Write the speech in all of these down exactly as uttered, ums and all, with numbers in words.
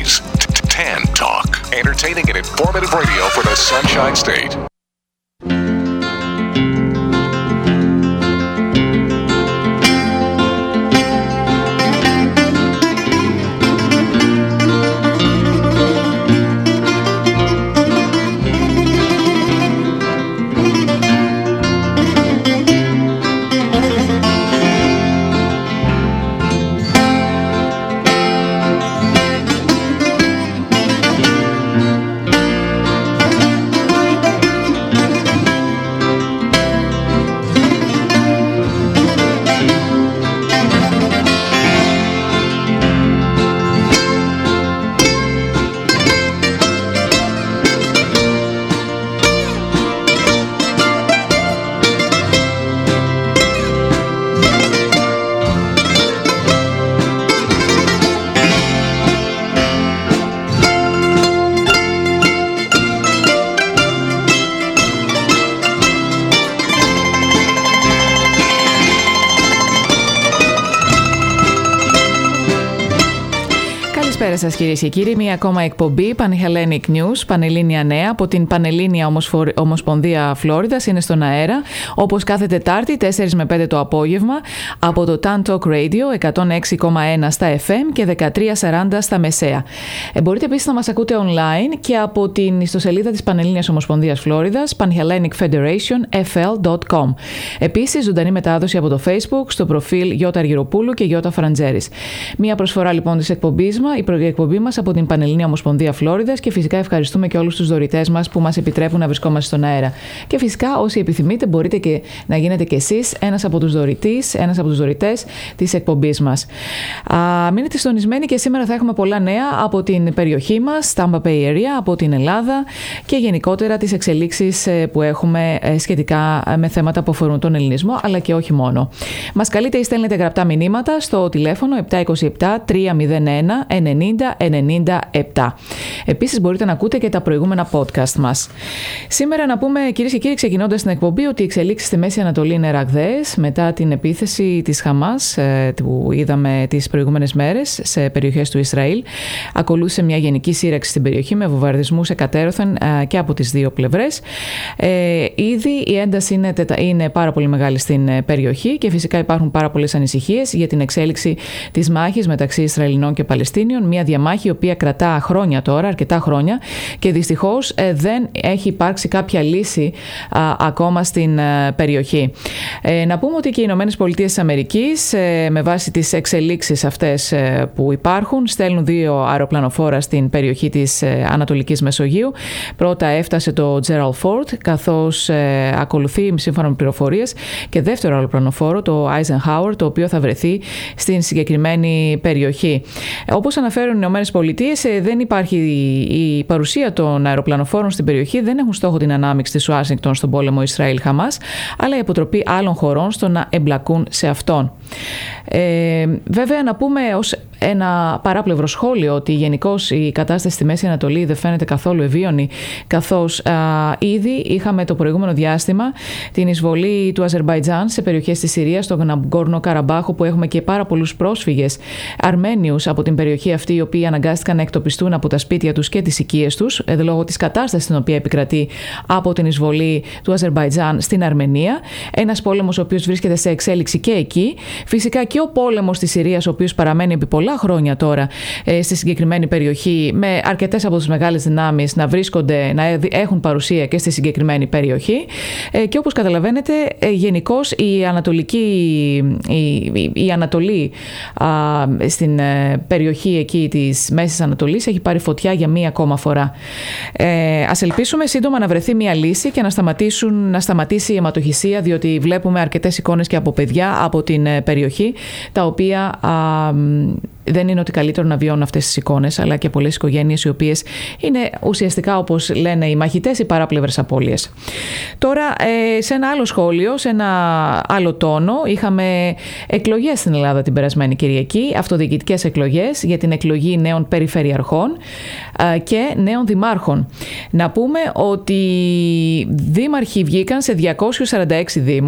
Today's Tan Talk. Entertaining and informative radio for the Sunshine State. Καλησπέρα σας κυρίες και κύριοι, μία ακόμα εκπομπή Panhellenic News, Πανελλήνια Νέα από την Πανελλήνια Ομοσπονδία Φλόριδας, είναι στον αέρα όπως κάθε Τετάρτη τέσσερα με πέντε το απόγευμα από το Tan Talk Radio εκατόν έξι κόμμα ένα στα εφ εμ και δεκατρία σαράντα στα μεσαία. Ε, μπορείτε επίσης να μας ακούτε online και από την ιστοσελίδα της Πανελλήνιας Ομοσπονδίας Φλόριδας Panhellenic Federation εφ ελ τελεία κομ. Επίσης ζωντανή μετάδοση από το Facebook στο προφίλ Γιώτα Αργυροπούλου και Γιώτα Φραντζέρης. Μία προσφορά λοιπόν της εκπομπής μας, η εκπομπή μας από την Πανελλήνια Ομοσπονδία Φλόριδας, και φυσικά ευχαριστούμε και όλους τους δωρητές μας που μας επιτρέπουν να βρισκόμαστε στον αέρα. Και φυσικά όσοι επιθυμείτε μπορείτε και να γίνετε και εσείς ένας από τους δωρητές, ένας από τους δωρητές της εκπομπής μας. Α, μείνετε συντονισμένοι και σήμερα θα έχουμε πολλά νέα από την περιοχή μας, Tampa Bay Area, από την Ελλάδα και γενικότερα τις εξελίξεις που έχουμε σχετικά με θέματα που αφορούν τον ελληνισμό, αλλά και όχι μόνο. Μας καλείτε ή στέλνετε γραπτά μηνύματα στο τηλέφωνο επτά δύο επτά τρία μηδέν ένα ενενήντα ενενήντα επτά. Επίσης μπορείτε να ακούτε και τα προηγούμενα podcast μας. Σήμερα να πούμε κυρίες και κύριοι, ξεκινώντας την εκπομπή, ότι οι εξελίξεις στη Μέση Ανατολή είναι ραγδαίες μετά την επίθεση της Χαμάς που είδαμε τις προηγούμενες μέρες σε περιοχές του Ισραήλ. Ακολούθησε μια γενική σύραξη στην περιοχή με βομβαρδισμούς εκατέρωθεν και από τις δύο πλευρές. Ε, ήδη η ένταση είναι, είναι πάρα πολύ μεγάλη στην περιοχή και φυσικά υπάρχουν πάρα πολλές ανησυχίες για την εξέλιξη της μάχης μεταξύ Ισραηλινών και Παλαιστίνιων. Μια διαμάχη η οποία κρατά χρόνια τώρα, αρκετά χρόνια, και δυστυχώς ε, δεν έχει υπάρξει κάποια λύση α, ακόμα στην ε, περιοχή. Ε, να πούμε ότι και οι Ηνωμένες Πολιτείες της Αμερικής, ε, με βάση τις εξελίξεις αυτές ε, που υπάρχουν, στέλνουν δύο αεροπλανοφόρα στην περιοχή της ε, Ανατολικής Μεσογείου. Πρώτα έφτασε το Gerald Ford, καθώς ε, ακολουθεί σύμφωνα με πληροφορίες και δεύτερο αεροπλανοφόρο, το Eisenhower, το οποίο θα βρεθεί στην συγκεκριμένη περιοχή. Όπως αναφέρουν οι Ηνωμένες Πολιτείες, δεν υπάρχει η παρουσία των αεροπλανοφόρων στην περιοχή, δεν έχουν στόχο την ανάμειξη της Ουάσιγκτον στον πόλεμο Ισραήλ-Χαμάς, αλλά η αποτροπή άλλων χωρών στο να εμπλακούν σε αυτόν. Ε, βέβαια, να πούμε ως ένα παράπλευρο σχόλιο ότι γενικώς η κατάσταση στη Μέση Ανατολή δεν φαίνεται καθόλου ευίωνη, καθώς α, ήδη είχαμε το προηγούμενο διάστημα την εισβολή του Αζερμπαϊτζάν σε περιοχές της Συρίας, στο Ναγκόρνο Καραμπάχο, που έχουμε και πάρα πολλούς πρόσφυγες Αρμένιους από την περιοχή αυτή, οι οποίοι αναγκάστηκαν να εκτοπιστούν από τα σπίτια τους και τις οικίες τους, λόγω της κατάστασης στην οποία επικρατεί από την εισβολή του Αζερμπαϊτζάν στην Αρμενία. Ένας πόλεμος ο οποίος βρίσκεται σε εξέλιξη και εκεί. Φυσικά και ο πόλεμος της Συρίας, ο οποίος παραμένει επί πολλά χρόνια τώρα ε, στη συγκεκριμένη περιοχή, με αρκετές από τις μεγάλες δυνάμεις να βρίσκονται, να έχουν παρουσία και στη συγκεκριμένη περιοχή. Ε, και όπως καταλαβαίνετε, ε, γενικώς η Ανατολική, η, η, η Ανατολή α, στην ε, περιοχή εκεί της Μέσης Ανατολής έχει πάρει φωτιά για μία ακόμα φορά. Ε, ας ελπίσουμε σύντομα να βρεθεί μία λύση και να, σταματήσουν, να σταματήσει η αιματοχυσία, διότι βλέπουμε αρκετές εικόνες και από παιδιά από την ε, περιοχή, τα οποία α, δεν είναι ότι καλύτερο να βιώνουν αυτές τις εικόνες, αλλά και πολλές οικογένειες οι οποίες είναι ουσιαστικά, όπως λένε οι μαχητές, οι παράπλευρες απώλειες. Τώρα, σε ένα άλλο σχόλιο, σε ένα άλλο τόνο, είχαμε εκλογές στην Ελλάδα την περασμένη Κυριακή, αυτοδιοικητικές εκλογές για την εκλογή νέων περιφερειαρχών και νέων δημάρχων. Να πούμε ότι δήμαρχοι βγήκαν σε διακόσιους σαράντα έξι δήμους,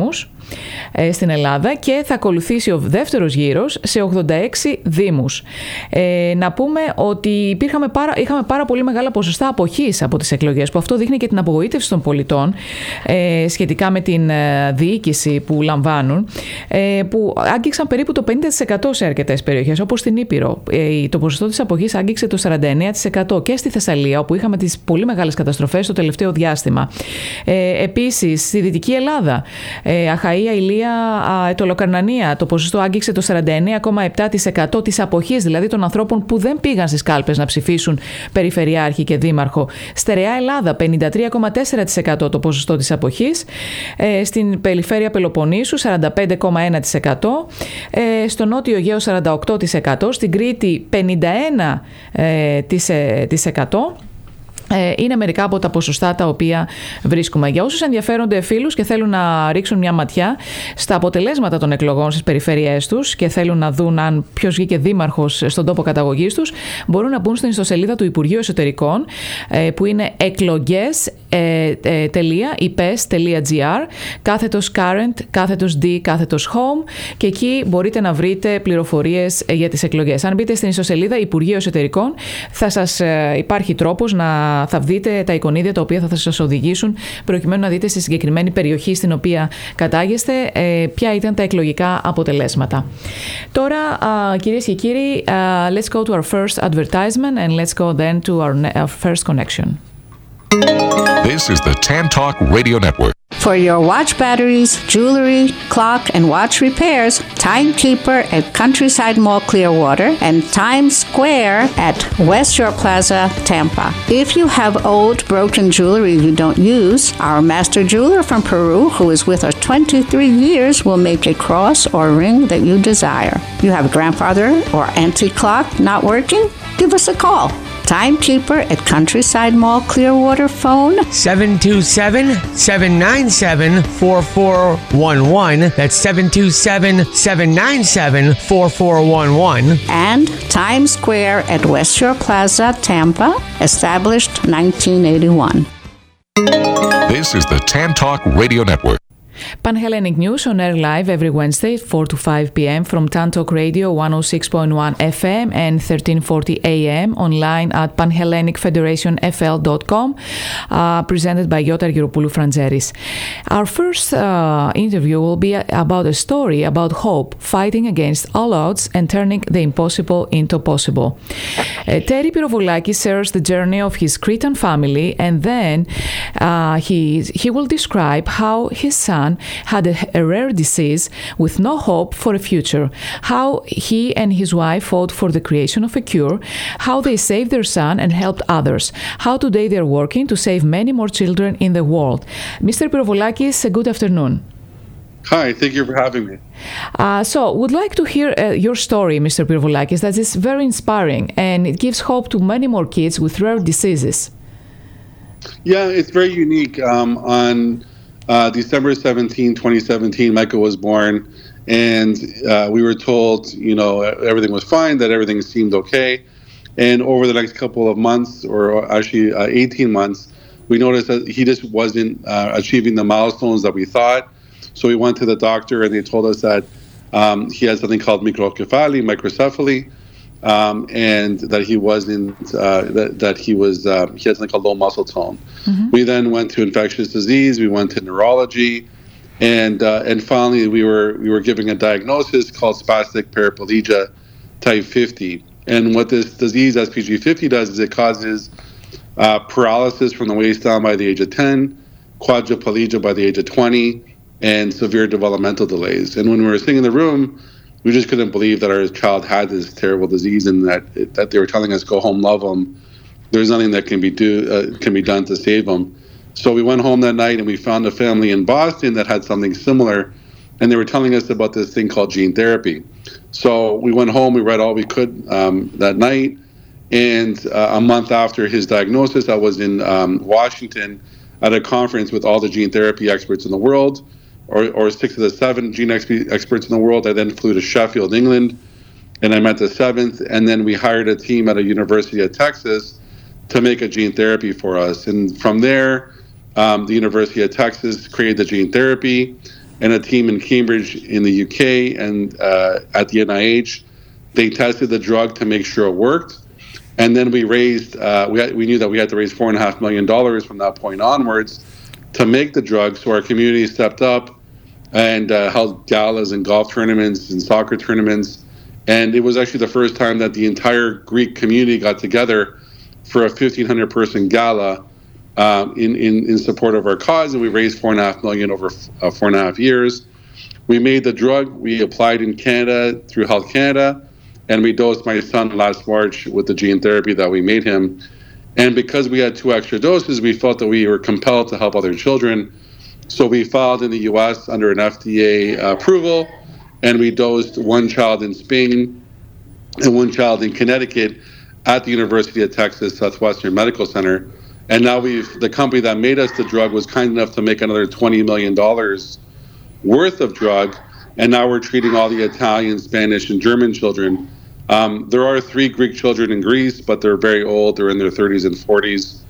ε, στην Ελλάδα και θα ακολουθήσει ο δεύτερος γύρος σε ογδόντα έξι δήμους. Ε, να πούμε ότι υπήρχαμε πάρα, είχαμε πάρα πολύ μεγάλα ποσοστά αποχής από τις εκλογές, που αυτό δείχνει και την απογοήτευση των πολιτών ε, σχετικά με την ε, διοίκηση που λαμβάνουν, ε, που άγγιξαν περίπου το πενήντα τοις εκατό σε αρκετές περιοχές, όπως στην Ήπειρο. Ε, το ποσοστό της αποχής άγγιξε το σαράντα εννέα τοις εκατό και στη Θεσσαλία, όπου είχαμε τις πολύ μεγάλες καταστροφές το τελευταίο διάστημα. Ε, επίσης, στη Δυτική Ελλάδα, ε, Αχαΐα, Ηλία, Αετωλοκαρνανία, το ποσοστό άγγιξε το σαράντα εννέα κόμμα επτά τοις εκατό της αποχής, δηλαδή των ανθρώπων που δεν πήγαν στις κάλπες να ψηφίσουν περιφερειάρχη και δήμαρχο. Στερεά Ελλάδα, πενήντα τρία κόμμα τέσσερα τοις εκατό το ποσοστό της αποχής. Ε, στην περιφέρεια Πελοποννήσου, σαράντα πέντε κόμμα ένα τοις εκατό. Ε, στο Νότιο Αιγαίο, σαράντα οκτώ τοις εκατό. Στην Κρήτη, πενήντα ένα τοις εκατό. Είναι μερικά από τα ποσοστά τα οποία βρίσκουμε. Για όσους ενδιαφέρονται φίλους και θέλουν να ρίξουν μια ματιά στα αποτελέσματα των εκλογών στις περιφέρειές τους και θέλουν να δουν αν ποιος βγήκε δήμαρχος στον τόπο καταγωγής τους, μπορούν να μπουν στην ιστοσελίδα του Υπουργείου Εσωτερικών, που είναι εκλογές τελεία ι πι ες τελεία τζι άρ, κάθετος current, κάθετος d, κάθετος home, και εκεί μπορείτε να βρείτε πληροφορίες για τις εκλογές. Αν μπείτε στην ιστοσελίδα Υπουργείου Εσωτερικών, θα σας υπάρχει τρόπος να θα δείτε τα εικονίδια τα οποία θα σας οδηγήσουν προκειμένου να δείτε στη συγκεκριμένη περιοχή στην οποία κατάγεστε ποια ήταν τα εκλογικά αποτελέσματα. Τώρα, κυρίες και κύριοι, let's go to our first advertisement and let's go then to our, our first connection. This is the Tan Talk Radio Network. For your watch batteries, jewelry, clock, and watch repairs, Timekeeper at Countryside Mall Clearwater and Times Square at West Shore Plaza, Tampa. If you have old, broken jewelry you don't use, our master jeweler from Peru, who is with us twenty-three years, will make a cross or ring that you desire. You have a grandfather or antique clock not working? Give us a call. Timekeeper at Countryside Mall Clearwater, phone seven two seven, seven nine seven, four four one one. That's seven two seven, seven nine seven, four four one one. And Times Square at West Shore Plaza, Tampa, established nineteen eighty-one. This is the Tan Talk Radio Network. Pan-Hellenic News on air live every Wednesday, four to five p.m. from Tan Talk Radio one oh six point one F M and thirteen forty A M, online at pan hellenic federation f l dot com, uh, presented by Yotar Giropoulou Frantzeris. Our first uh, interview will be about a story about hope, fighting against all odds and turning the impossible into possible. Uh, Terry Pyrovoulakis shares the journey of his Cretan family, and then uh, he, he will describe how his son had a, a rare disease with no hope for a future, how he and his wife fought for the creation of a cure, how they saved their son and helped others, how today they're working to save many more children in the world. Mister Pyrovoulakis, good afternoon. Hi, thank you for having me. Uh, so, would like to hear uh, your story, Mister Pyrovoulakis. That is very inspiring, and it gives hope to many more kids with rare diseases. Yeah, it's very unique. Um, on Uh, December seventeenth, twenty seventeen, Michael was born, and uh, we were told, you know, everything was fine, that everything seemed okay. And over the next couple of months, or actually uh, eighteen months, we noticed that he just wasn't uh, achieving the milestones that we thought. So we went to the doctor, and they told us that um, he had something called microcephaly, microcephaly, um, and that he wasn't, uh, that, that he was, uh, he had something called low muscle tone. Mm-hmm. We then went to infectious disease, we went to neurology, and uh, and finally we were we were giving a diagnosis called spastic paraplegia type fifty. And what this disease, S P G fifty, does is it causes uh, paralysis from the waist down by the age of ten, quadriplegia by the age of twenty, and severe developmental delays. And when we were sitting in the room, we just couldn't believe that our child had this terrible disease, and that that they were telling us, go home, love him. There's nothing that can be do uh, can be done to save him. So we went home that night, and we found a family in Boston that had something similar, and they were telling us about this thing called gene therapy. So we went home, we read all we could um, that night, and uh, a month after his diagnosis, I was in um, Washington at a conference with all the gene therapy experts in the world, or, or six of the seven gene experts in the world. I then flew to Sheffield, England, and I met the seventh, and then we hired a team at a University of Texas to make a gene therapy for us. And from there, um, the University of Texas created the gene therapy, and a team in Cambridge in the U K and uh, at the N I H. They tested the drug to make sure it worked. And then we raised, uh, we, had, we knew that we had to raise four and a half million dollars from that point onwards to make the drug. So our community stepped up and uh, held galas and golf tournaments and soccer tournaments. And it was actually the first time that the entire Greek community got together for a fifteen hundred person gala um, in, in, in support of our cause. And we raised four and a half million over uh, four and a half years. We made the drug. We applied in Canada through Health Canada. And we dosed my son last March with the gene therapy that we made him. And because we had two extra doses, we felt that we were compelled to help other children. So we filed in the U S under an F D A approval, and we dosed one child in Spain and one child in Connecticut at the University of Texas Southwestern Medical Center. And now we've, the company that made us the drug was kind enough to make another twenty million dollars worth of drug. And now we're treating all the Italian, Spanish, and German children. Um, there are three Greek children in Greece, but they're very old. They're in their thirties and forties.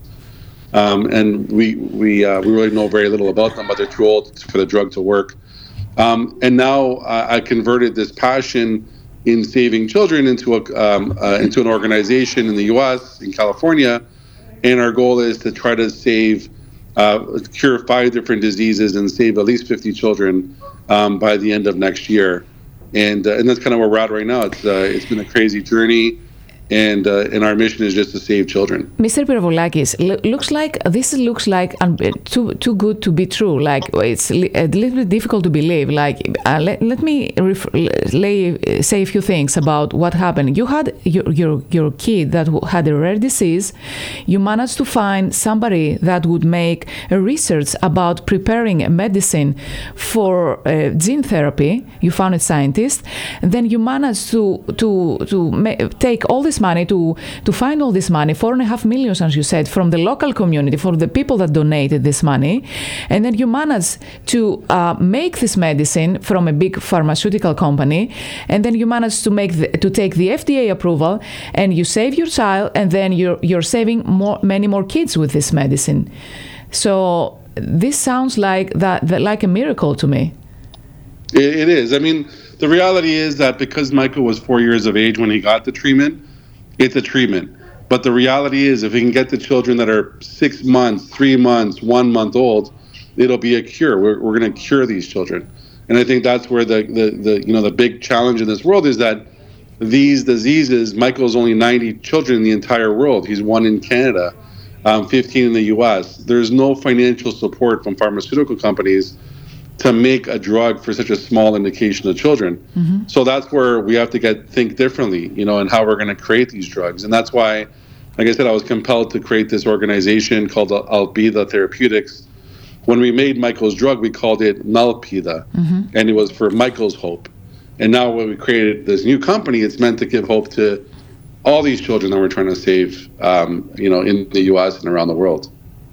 Um, and we we uh, we really know very little about them, but they're too old for the drug to work. Um, and now uh, I converted this passion in saving children into a um, uh, into an organization in the U S, in California. And our goal is to try to save, uh, cure five different diseases and save at least fifty children um, by the end of next year. And uh, and that's kind of where we're at right now. It's uh, it's been a crazy journey, and uh, and our mission is just to save children. Mister Pyrovolakis, l- looks like this looks like um, too too good to be true. Like it's li- a little bit difficult to believe. Like uh, let, let me ref- lay, say a few things about what happened. You had your your your kid that had a rare disease. You managed to find somebody that would make a research about preparing a medicine for uh, gene therapy. You found a scientist. And then you managed to to to ma- take all this money to to find all this money, four and a half million, as you said, from the local community, for the people that donated this money, and then you managed to uh, make this medicine from a big pharmaceutical company, and then you managed to make the, to take the F D A approval, and you save your child, and then you're you're saving more many more kids with this medicine. So this sounds like that, that like a miracle to me. It, it is. I mean, the reality is that because Michael was four years of age when he got the treatment, it's a treatment. But the reality is, if we can get the children that are six months, three months, one month old, it'll be a cure. We're we're going to cure these children, and I think that's where the, the the you know the big challenge in this world is that these diseases. Michael's only ninety children in the entire world. He's one in Canada, um, fifteen in the U S. There's no financial support from pharmaceutical companies to make a drug for such a small indication of children. Mm-hmm. So that's where we have to get think differently, you know, and how we're going to create these drugs. And that's why, like I said, I was compelled to create this organization called Alpida Therapeutics. When we made Michael's drug, we called it Malpida, mm-hmm. and it was for Michael's hope. And now when we created this new company, it's meant to give hope to all these children that we're trying to save, um, you know, in the U S and around the world.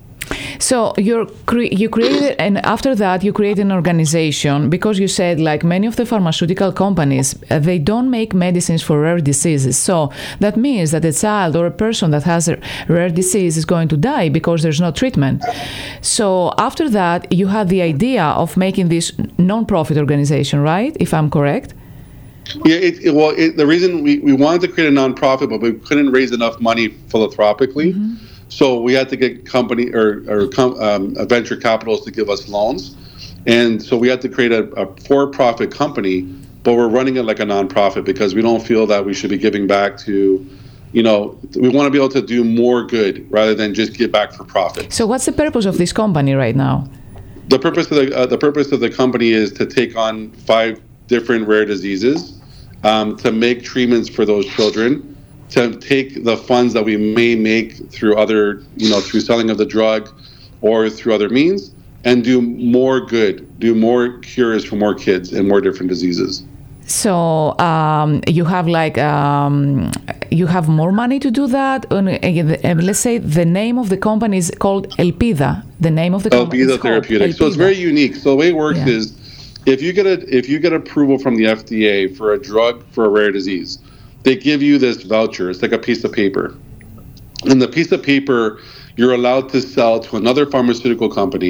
So you're cre- you created, and after that you created an organization, because you said, like many of the pharmaceutical companies, uh, they don't make medicines for rare diseases. So that means that a child or a person that has a rare disease is going to die because there's no treatment. So after that, you had the idea of making this non-profit organization, right? If I'm correct? Yeah, it, it, well, it, the reason we, we wanted to create a non-profit, but we couldn't raise enough money philanthropically. Mm-hmm. So we had to get company or, or um, venture capitals to give us loans. And so we had to create a, a for-profit company, but we're running it like a nonprofit because we don't feel that we should be giving back to, you know, we want to be able to do more good rather than just give back for profit. So what's the purpose of this company right now? The purpose of the, uh, the purpose of the company is to take on five different rare diseases, um, to make treatments for those children, to take the funds that we may make through other, you know, through selling of the drug or through other means, and do more good, do more cures for more kids and more different diseases. So um, you have like, um, you have more money to do that? And let's say the name of the company is called Elpida. The name of the company is Alpida Therapeutics. So it's very unique. So the way it works yeah. is, if you get a, if you get approval from the F D A for a drug for a rare disease, they give you this voucher. It's like a piece of paper. And the piece of paper, you're allowed to sell to another pharmaceutical company,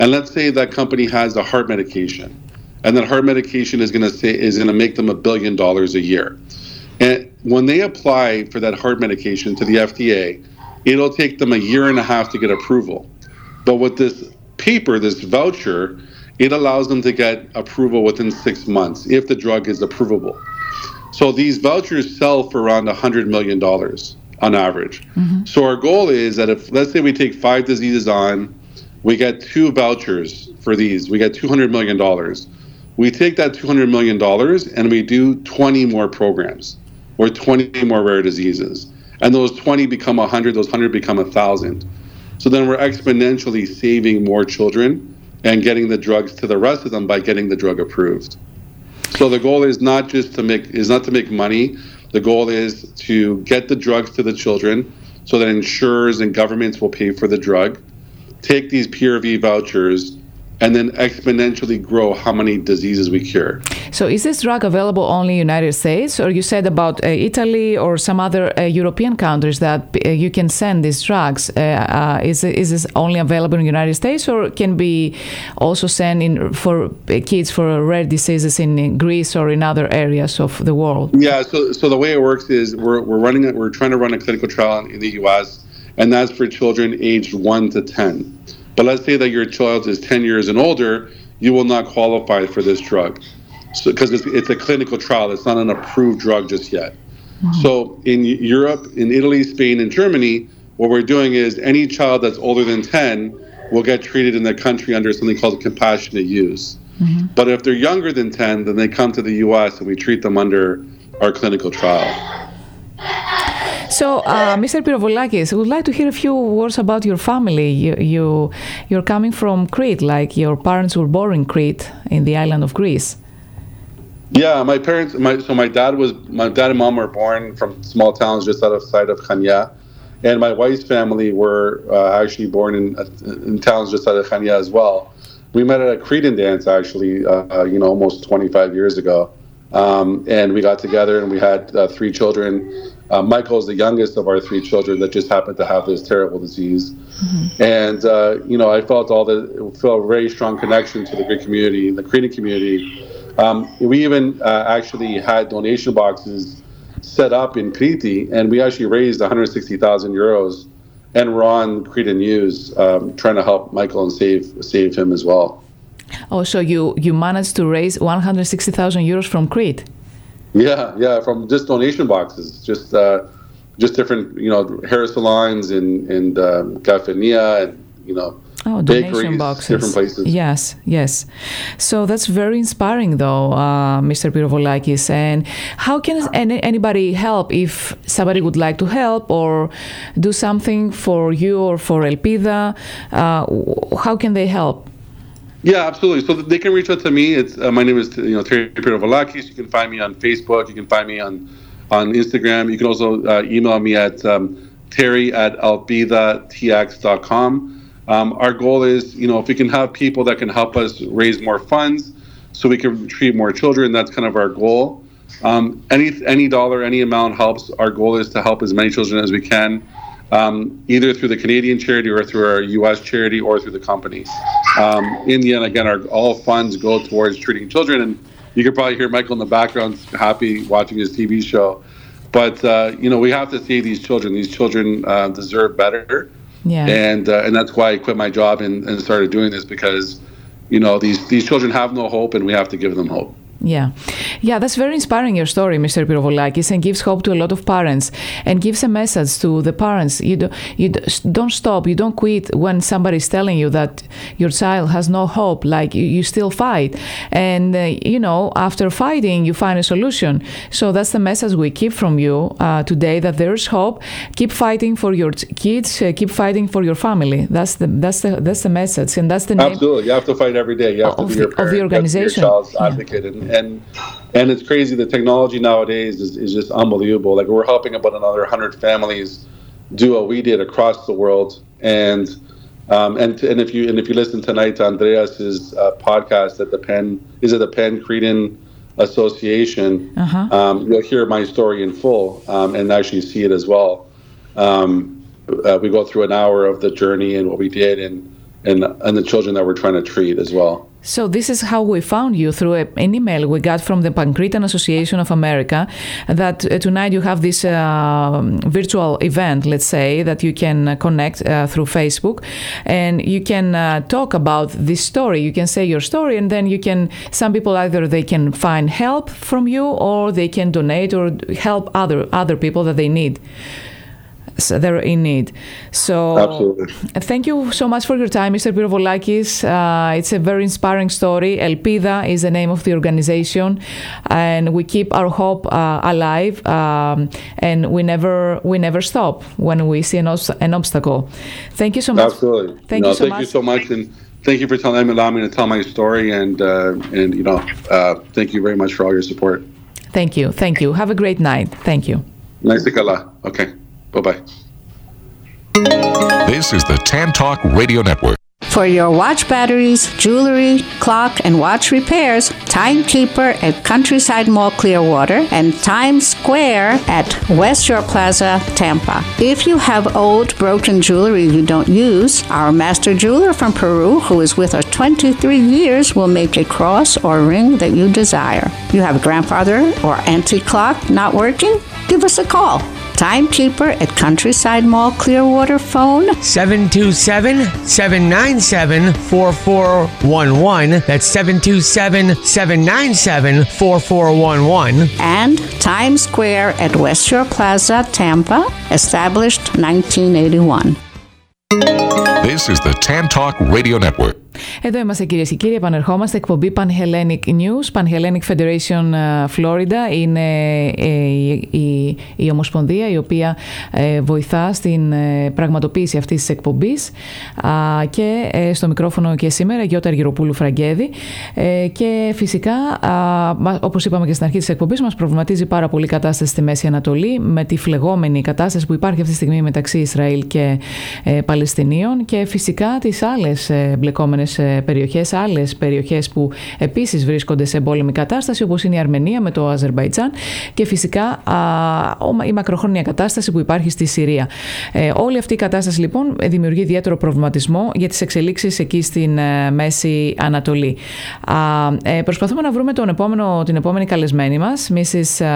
And let's say that company has a heart medication, and that heart medication is going to say is going to make them a billion dollars a year. And when they apply for that heart medication to the F D A, it'll take them a year and a half to get approval. But with this paper, this voucher, it allows them to get approval within six months if the drug is approvable. So these vouchers sell for around one hundred million dollars on average. Mm-hmm. So our goal is that if, let's say we take five diseases on, we get two vouchers for these, we get two hundred million dollars. We take that two hundred million dollars and we do twenty more programs or twenty more rare diseases. And those twenty become one hundred, those one hundred become one thousand. So then we're exponentially saving more children and getting the drugs to the rest of them by getting the drug approved. So the goal is not just to make is not to make money. The goal is to get the drugs to the children so that insurers and governments will pay for the drug, take these P R V vouchers, and then exponentially grow how many diseases we cure. So is this drug available only in the United States, or you said about uh, Italy or some other uh, European countries that uh, you can send these drugs? Uh, uh, is, is this only available in the United States, or can be also sent in for uh, kids for rare diseases in, in Greece or in other areas of the world? Yeah, so so the way it works is we're we're running it, we're trying to run a clinical trial in the U S, and that's for children aged one to ten. But let's say that your child is ten years and older, you will not qualify for this drug. So, because it's, it's a clinical trial, it's not an approved drug just yet. Mm-hmm. So in Europe, in Italy, Spain, and Germany, what we're doing is any child that's older than ten will get treated in their country under something called compassionate use. Mm-hmm. But if they're younger than ten, then they come to the U S and we treat them under our clinical trial. So, uh, Mister Pyrovolakis, I would like to hear a few words about your family. You, you, you're coming from Crete, like your parents were born in Crete, in the island of Greece. Yeah, my parents. My so my dad was my dad and mom were born from small towns just outside of Chania, and my wife's family were uh, actually born in in towns just outside of Chania as well. We met at a Cretan dance actually, uh, you know, almost twenty-five years ago, um, and we got together and we had uh, three children. Uh, Michael is the youngest of our three children that just happened to have this terrible disease. Mm-hmm. And, uh, you know, I felt all the, felt a very strong connection to the Greek community, the Cretan community. Um, we even uh, actually had donation boxes set up in Crete, and we actually raised one hundred sixty thousand euros, and we're on Cretan News um, trying to help Michael and save save him as well. Oh, so you, you managed to raise one hundred sixty thousand euros from Crete? Yeah, yeah, from just donation boxes, just uh, just different, you know, hair salons and and um, cafeteria and you know, oh, donation boxes, different places. Yes, yes. So that's very inspiring, though, uh, Mister Pyrovolakis. And how can any, anybody help if somebody would like to help or do something for you or for Elpida? Uh, how can they help? Yeah, absolutely. So they can reach out to me. It's uh, my name is you know Terry Pyrovolakis. You can find me on Facebook. You can find me on on Instagram. You can also uh, email me at um, Terry at elpida t x dot com. Um, our goal is, you know, if we can have people that can help us raise more funds, so we can treat more children. That's kind of our goal. Um, any any dollar, any amount helps. Our goal is to help as many children as we can. Um, either through the Canadian charity or through our U S charity or through the company. Um, in the end, again, our all funds go towards treating children. And you can probably hear Michael in the background happy watching his T V show. But, uh, you know, we have to save these children. These children uh, deserve better. Yeah. And uh, and that's why I quit my job and, and started doing this because, you know, these, these children have no hope and we have to give them hope. Yeah. Yeah, that's very inspiring, your story, Mister Pyrovolakis, and gives hope to a lot of parents and gives a message to the parents. You, do, you don't stop, you don't quit when somebody's telling you that your child has no hope, like you, you still fight. And, uh, you know, after fighting, you find a solution. So that's the message we keep from you uh, today, that there's hope. Keep fighting for your kids, uh, keep fighting for your family. That's the that's the, that's the message. And that's the name. Absolutely. You have to fight every day. You have of to be your the, parent. of the organization. You have to be your child's advocate. Yeah. And, And and it's crazy. The technology nowadays is, is just unbelievable. Like we're helping about another one hundred families do what we did across the world. And um, and and if you and if you listen tonight to Andreas's uh, podcast at the Penn is it the Penn Cretan Association, uh-huh. um, you'll hear my story in full um, and actually see it as well. Um, uh, we go through an hour of the journey and what we did, and and and the children that we're trying to treat as well. So this is how we found you, through a, an email we got from the Pancreatan Association of America, that uh, tonight you have this uh, virtual event, let's say, that you can uh, connect uh, through Facebook, and you can uh, talk about this story. You can say your story, and then you can, some people either they can find help from you, or they can donate or help other other people that they need. So they're in need. So Absolutely. Thank you so much for your time, Mister Pyrovolakis. Uh, it's a very inspiring story. Elpida is the name of the organization, and we keep our hope uh, alive, um, and we never we never stop when we see an, an obstacle. Thank you so much. Absolutely. Thank no, you so thank much. you so much, and thank you for telling allowing me to tell my story, and uh, and you know, uh, thank you very much for all your support. Thank you. Thank you. Have a great night. Thank you. Nice to kala. Okay. Bye-bye. This is the Tan Talk Radio Network. For your watch batteries, jewelry, clock, and watch repairs, Timekeeper at Countryside Mall Clearwater and Times Square at West Shore Plaza, Tampa. If you have old, broken jewelry you don't use, our master jeweler from Peru, who is with us twenty-three years, will make a cross or ring that you desire. You have a grandfather or antique clock not working? Give us a call. Timekeeper at Countryside Mall Clearwater, phone seven two seven, seven nine seven, four four one one. That's seven two seven, seven nine seven, four four one one. And Times Square at West Shore Plaza, Tampa, established nineteen eighty-one. This is the Tan Talk Radio Network. Εδώ είμαστε, κυρίες και κύριοι, επανερχόμαστε. Εκπομπή Pan-Hellenic News. Pan-Hellenic Federation Florida είναι η, η, η ομοσπονδία η οποία ε, βοηθά στην ε, πραγματοποίηση αυτής της εκπομπής, α, και ε, στο μικρόφωνο και σήμερα Γιώτα Αργυροπούλου Φραγκέδη, ε, και φυσικά α, όπως είπαμε και στην αρχή της εκπομπής, μας προβληματίζει πάρα πολύ η κατάσταση στη Μέση Ανατολή, με τη φλεγόμενη κατάσταση που υπάρχει αυτή τη στιγμή μεταξύ Ισραήλ και ε, Παλαιστινίων, και φυσικά τις άλλες ε, μπλεκόμενες περιοχές, άλλες περιοχές που επίσης βρίσκονται σε εμπόλεμη κατάσταση, όπως είναι η Αρμενία με το Αζερμπαϊτζάν, και φυσικά α, η μακροχρόνια κατάσταση που υπάρχει στη Συρία. Ε, όλη αυτή η κατάσταση λοιπόν δημιουργεί ιδιαίτερο προβληματισμό για τις εξελίξεις εκεί στην ε, Μέση Ανατολή. Α, ε, προσπαθούμε να βρούμε τον επόμενο, την επόμενη καλεσμένη μας, Μίσης, α,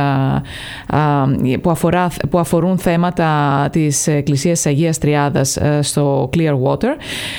α, που, αφορά, που αφορούν θέματα της Εκκλησίας της Αγίας Τριάδας α, στο Clearwater.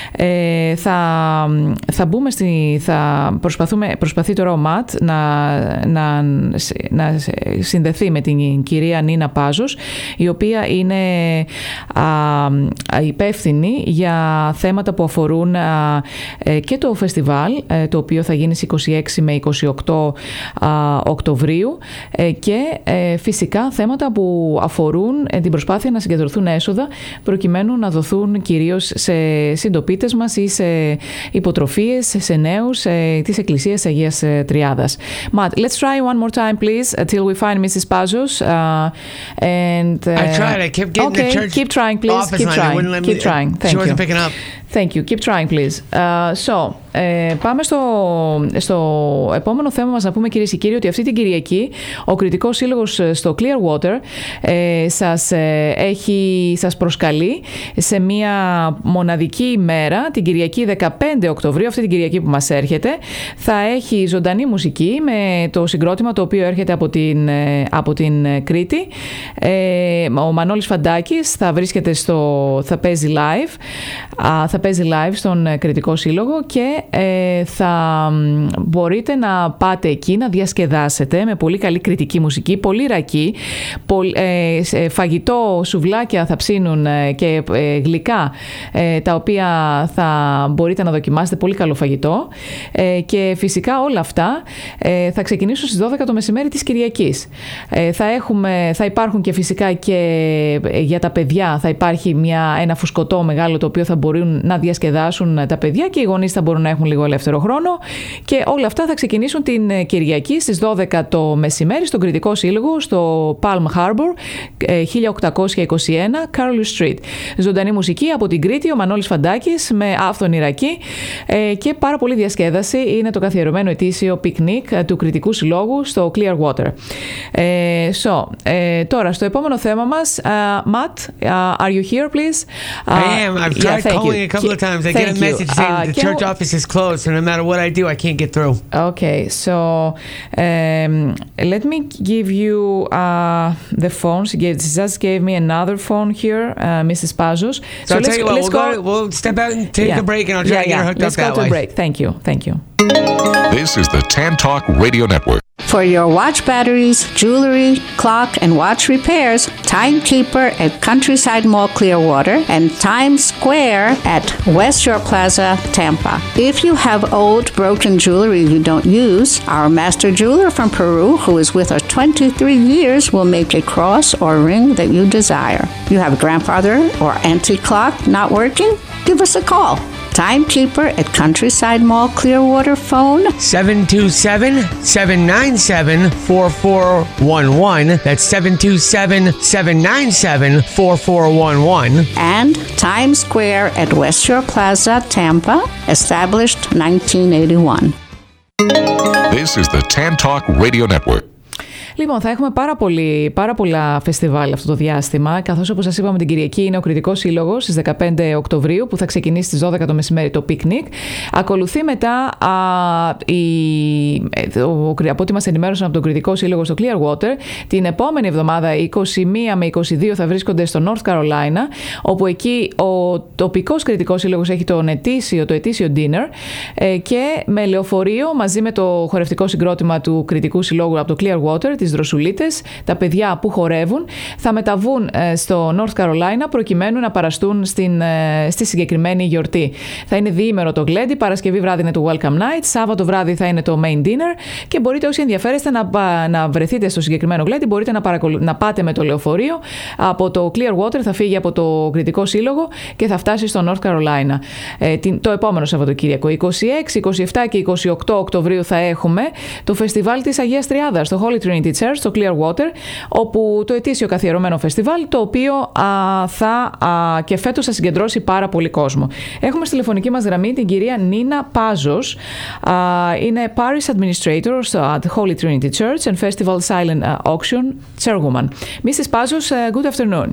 Ε, θα Θα μπούμε στη, θα προσπαθούμε, προσπαθεί τώρα ο ΜΑΤ να, να, να συνδεθεί με την κυρία Νίνα Πάζος, η οποία είναι α, α, υπεύθυνη για θέματα που αφορούν α, ε, και το φεστιβάλ, ε, το οποίο θα γίνει στις είκοσι έξι με είκοσι οκτώ α, Οκτωβρίου, ε, και ε, φυσικά θέματα που αφορούν ε, την προσπάθεια να συγκεντρωθούν έσοδα προκειμένου να δοθούν κυρίως σε συντοπίτες μας ή σε υποτροφίες, σε νέους ε, της Εκκλησίας Αγίας Τριάδας. Matt, let's try one more time, please, until we find Missus Pazos. Uh, and uh, I tried. I kept getting okay, the church keep trying, please. office Keep line. trying. They wouldn't let Keep me, trying. Thank she you. wasn't picking up. Thank you. Keep trying, please. Uh, so, ε, πάμε στο, στο επόμενο θέμα μας, να πούμε, κυρίες και κύριοι, ότι αυτή την Κυριακή ο Κριτικός Σύλλογος στο Clearwater ε, σας, ε, έχει, σας προσκαλεί σε μια μοναδική ημέρα, την Κυριακή δεκαπέντε Οκτωβρίου, αυτή την Κυριακή που μας έρχεται. Θα έχει ζωντανή μουσική με το συγκρότημα το οποίο έρχεται από την, από την Κρήτη. Ε, ο Μανώλης Φαντάκης θα βρίσκεται στο, θα παίζει live, θα παίζει live στον Κριτικό Σύλλογο, και ε, θα μπορείτε να πάτε εκεί να διασκεδάσετε με πολύ καλή κριτική μουσική, πολύ ρακή, πολ, ε, φαγητό, σουβλάκια θα ψήνουν και ε, γλυκά ε, τα οποία θα μπορείτε να δοκιμάσετε, πολύ καλό φαγητό, ε, και φυσικά όλα αυτά ε, θα ξεκινήσουν στις δώδεκα το μεσημέρι της Κυριακής. Ε, θα, έχουμε, θα υπάρχουν και φυσικά και για τα παιδιά θα υπάρχει μια, ένα φουσκωτό μεγάλο το οποίο θα μπορούν να διασκεδάσουν τα παιδιά, και οι γονείς θα μπορούν να έχουν έχουν λίγο ελεύθερο χρόνο. Και όλα αυτά θα ξεκινήσουν την Κυριακή στις δώδεκα το μεσημέρι στον Κρητικό Σύλλογο στο Palm Harbor, χίλια οκτακόσια είκοσι ένα Carly Street. Ζωντανή μουσική από την Κρήτη, ο Μανώλης Φαντάκης με άφθονη Ιρακή και πάρα πολύ διασκέδαση. Είναι το καθιερωμένο ετήσιο πικνίκ του Κρητικού Συλλόγου στο Clearwater. Ε, so, ε, τώρα στο επόμενο θέμα μας, uh, Matt, uh, are you here, please? Uh, I am. I've tried yeah, calling you. a couple of times. I Thank get a message you. saying Uh, the church office is closed, and no matter what I do, I can't get through. Okay, so um, let me give you uh, the phone. She, gave, she just gave me another phone here, uh, Missus Pazos. So, so I'll let's, tell you what, let's we'll, go. go, we'll step out and take yeah. a break, and I'll try yeah, to get yeah. her hooked let's up go that to way. a break. Thank you. Thank you. This is the Tan Talk Radio Network. For your watch batteries, jewelry, clock, and watch repairs, Timekeeper at Countryside Mall Clearwater and Times Square at West Shore Plaza, Tampa. If you have old broken jewelry you don't use, our master jeweler from Peru, who is with us twenty-three years, will make a cross or ring that you desire. You have a grandfather or antique clock not working? Give us a call. Timekeeper at Countryside Mall Clearwater, phone seven two seven, seven nine seven, four four one one. That's seven two seven, seven nine seven, four four one one. And Times Square at West Shore Plaza, Tampa, established nineteen eighty-one. This is the Tan Talk Radio Network. Λοιπόν, θα έχουμε πάρα, πολύ, πάρα πολλά φεστιβάλ αυτό το διάστημα, καθώς όπως σας είπαμε την Κυριακή είναι ο Κρητικός Σύλλογος στις δεκαπέντε Οκτωβρίου που θα ξεκινήσει στις δώδεκα το μεσημέρι το πικνίκ. Ακολουθεί μετά, α, η, ο, από ό,τι μας ενημέρωσαν από τον Κρητικό Σύλλογο στο Clearwater, την επόμενη εβδομάδα είκοσι μία με είκοσι δύο θα βρίσκονται στο North Carolina, όπου εκεί ο τοπικός Κρητικός Σύλλογος έχει τον ετήσιο, το ετήσιο dinner και με λεωφορείο μαζί με το χορευτικό συγκρότημα του Κρητικού Συλλόγου από το Clearwater, τις δροσουλίτες, τα παιδιά που χορεύουν, θα μεταβούν στο North Carolina προκειμένου να παραστούν στην, στη συγκεκριμένη γιορτή. Θα είναι διήμερο το γλέντι, Παρασκευή βράδυ είναι το Welcome Night, Σάββατο βράδυ θα είναι το Main Dinner και μπορείτε όσοι ενδιαφέρεστε να, να βρεθείτε στο συγκεκριμένο γλέντι, μπορείτε να, παρακολου... να πάτε με το λεωφορείο από το Clearwater, θα φύγει από το Κρητικό Σύλλογο και θα φτάσει στο North Carolina. Ε, την, το επόμενο Σαββατοκύριακο, είκοσι έξι, είκοσι επτά και είκοσι οκτώ Οκτωβρίου θα έχουμε το φεστιβάλ της Αγίας Τριάδας, το Holy Trinity Church στο Clearwater, όπου το ετήσιο καθιερωμένο φεστιβάλ, το οποίο α, θα α, και φέτος θα συγκεντρώσει πάρα πολύ κόσμο. Έχουμε στη τηλεφωνική μας γραμμή την κυρία Νίνα Πάζος, α, είναι Parish Administrator at Holy Trinity Church and Festival Silent Auction Chairwoman. Missus Pazos, uh, good afternoon.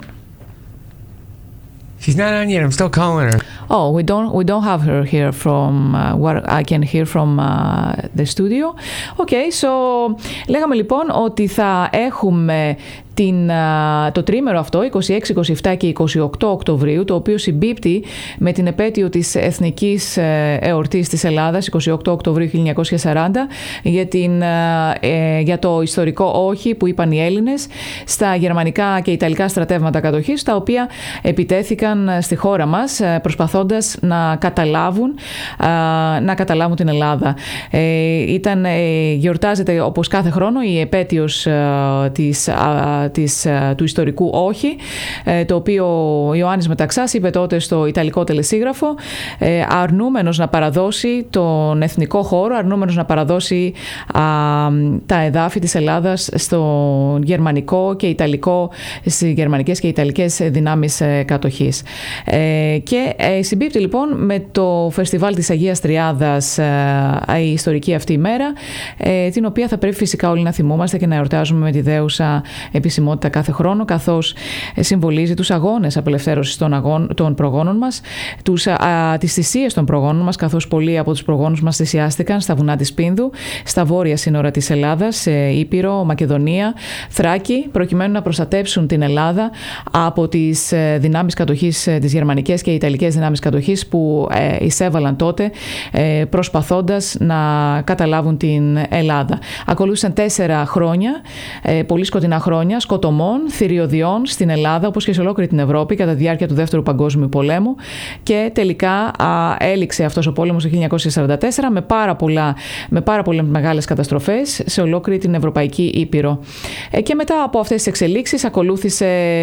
She's not on yet. I'm still calling her. Oh, we don't we don't have her here from uh, what I can hear from uh, the studio. Okay, so λέγαμε λοιπόν ότι θα έχουμε την, το τρίμερο αυτό, είκοσι έξι, είκοσι επτά και είκοσι οκτώ Οκτωβρίου, το οποίο συμπίπτει με την επέτειο της Εθνικής Εορτής της Ελλάδας, είκοσι οκτώ Οκτωβρίου χίλια εννιακόσια σαράντα, για, την, για το ιστορικό όχι που είπαν οι Έλληνες στα γερμανικά και ιταλικά στρατεύματα κατοχής, τα οποία επιτέθηκαν στη χώρα μας προσπαθώντας να καταλάβουν, να καταλάβουν την Ελλάδα. Ήταν, γιορτάζεται όπως κάθε χρόνο η επέτειος της Της, του ιστορικού όχι, το οποίο ο Ιωάννης Μεταξάς είπε τότε στο Ιταλικό τελεσίγραφο, αρνούμενος να παραδώσει τον εθνικό χώρο, αρνούμενος να παραδώσει α, τα εδάφη της Ελλάδας στο γερμανικό και ιταλικό, στις γερμανικές και ιταλικές δυνάμεις κατοχής. Και συμπίπτει λοιπόν με το φεστιβάλ της Αγίας Τριάδας η ιστορική αυτή ημέρα, την οποία θα πρέπει φυσικά όλοι να θυμόμαστε και να εορτάζουμε με τη δέουσα επισημότητα κάθε χρόνο, καθώς συμβολίζει τους αγώνες απελευθέρωσης των, αγών, των προγόνων μας, τους, α, τις θυσίες των προγόνων μας, καθώς πολλοί από τους προγόνους μας θυσιάστηκαν στα βουνά της Πίνδου, στα βόρεια σύνορα της Ελλάδας, Ήπειρο, Μακεδονία, Θράκη, προκειμένου να προστατέψουν την Ελλάδα από τις δυνάμεις κατοχής, τις γερμανικές και ιταλικές δυνάμεις κατοχής που εισέβαλαν τότε, προσπαθώντας να καταλάβουν την Ελλάδα. Ακολούθησαν τέσσερα χρόνια, πολύ σκοτεινά χρόνια, σκοτωμών, θηριωδιών στην Ελλάδα, όπως και σε ολόκληρη την Ευρώπη, κατά τη διάρκεια του Δεύτερου Παγκόσμιου Πολέμου, και τελικά α, έληξε αυτός ο πόλεμος το χίλια εννιακόσια σαράντα τέσσερα με πάρα, πολλά, με πάρα πολλές μεγάλες καταστροφές σε ολόκληρη την Ευρωπαϊκή Ήπειρο. Ε, και μετά από αυτές τις εξελίξεις ακολούθησε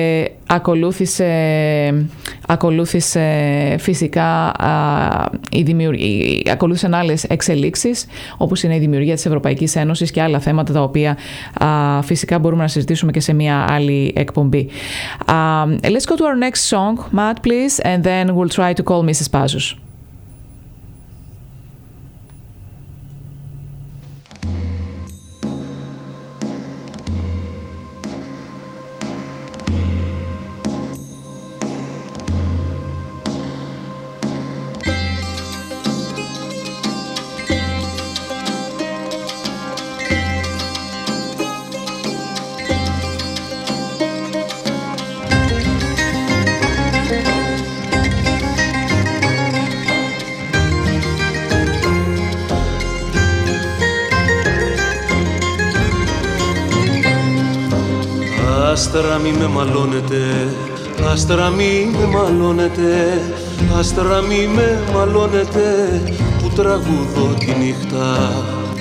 Ακολούθησε, ακολούθησε φυσικά α, η δημιουργία, ακολούθησαν άλλες εξελίξεις, όπως είναι η δημιουργία της Ευρωπαϊκής Ένωσης και άλλα θέματα τα οποία α, φυσικά μπορούμε να συζητήσουμε και σε μια άλλη εκπομπή. Uh, let's go to our next song, Matt, please, and then we'll try to call Missus Pazos. Άστρα μη με μαλώνετε, άστρα μη με μαλώνετε, άστρα μη με μαλώνετε, που τραγουδώ τη νύχτα.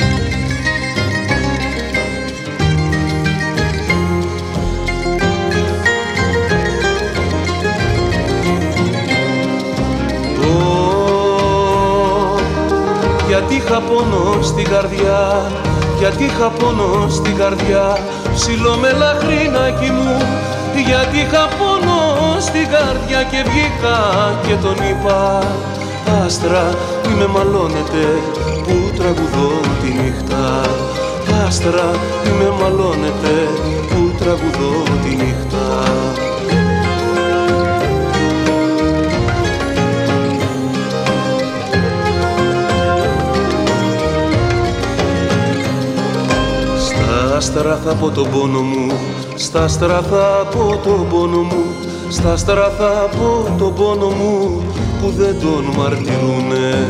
Oh, γιατί είχα πόνο στην καρδιά, γιατί είχα πόνο στην καρδιά, ψηλό με λαχρινάκι μου, γιατί είχα πόνο στην καρδιά και βγήκα και τον είπα, άστρα μη με μαλώνετε που τραγουδώ τη νύχτα, άστρα μη με μαλώνετε που τραγουδώ τη νύχτα. Στα άστρα θα πω τον πόνο μου, στα άστρα θα πω τον πόνο μου, στα άστρα θα πω τον πόνο μου που δεν τον μαρτυρούνε.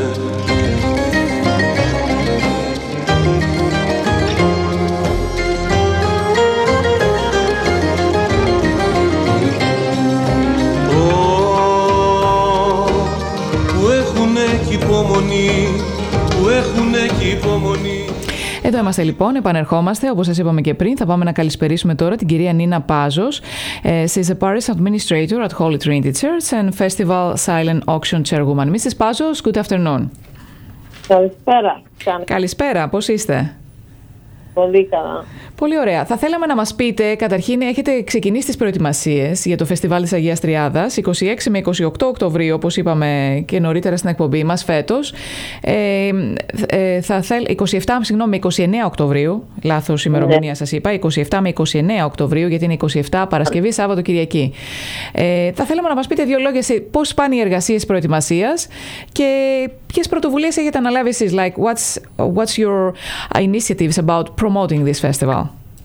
Oh, που έχουνε κι υπομονή, που έχουνε κι υπομονή. Εδώ είμαστε λοιπόν, επανερχόμαστε, όπως σας είπαμε και πριν. Θα πάμε να καλησπερίσουμε τώρα την κυρία Νίνα Πάζος. She's a Parish Administrator at Holy Trinity Church and Festival Silent Auction Chairwoman. Missus Pazos, good afternoon. Καλησπέρα. Καλησπέρα, πώς είστε? Πολύ καλά. Πολύ ωραία. Θα θέλαμε να μας πείτε, καταρχήν, έχετε ξεκινήσει τις προετοιμασίες για το Φεστιβάλ της Αγίας Τριάδας, είκοσι έξι με είκοσι οκτώ Οκτωβρίου, όπως είπαμε και νωρίτερα στην εκπομπή μας φέτος. Ε, ε, θα θέλ, είκοσι επτά συγγνώμη, είκοσι εννέα Οκτωβρίου, λάθος ημερομηνία ναι. σας είπα, είκοσι επτά με είκοσι εννέα Οκτωβρίου, γιατί είναι είκοσι επτά Παρασκευή, Σάββατο, Κυριακή. Ε, θα θέλαμε να μας πείτε δύο λόγια σε πώς πάνε οι εργασίες προετοιμασίας και ποιες πρωτοβουλίες έχετε αναλάβει εσείς, like what's, what's your initiatives about promoting this festival?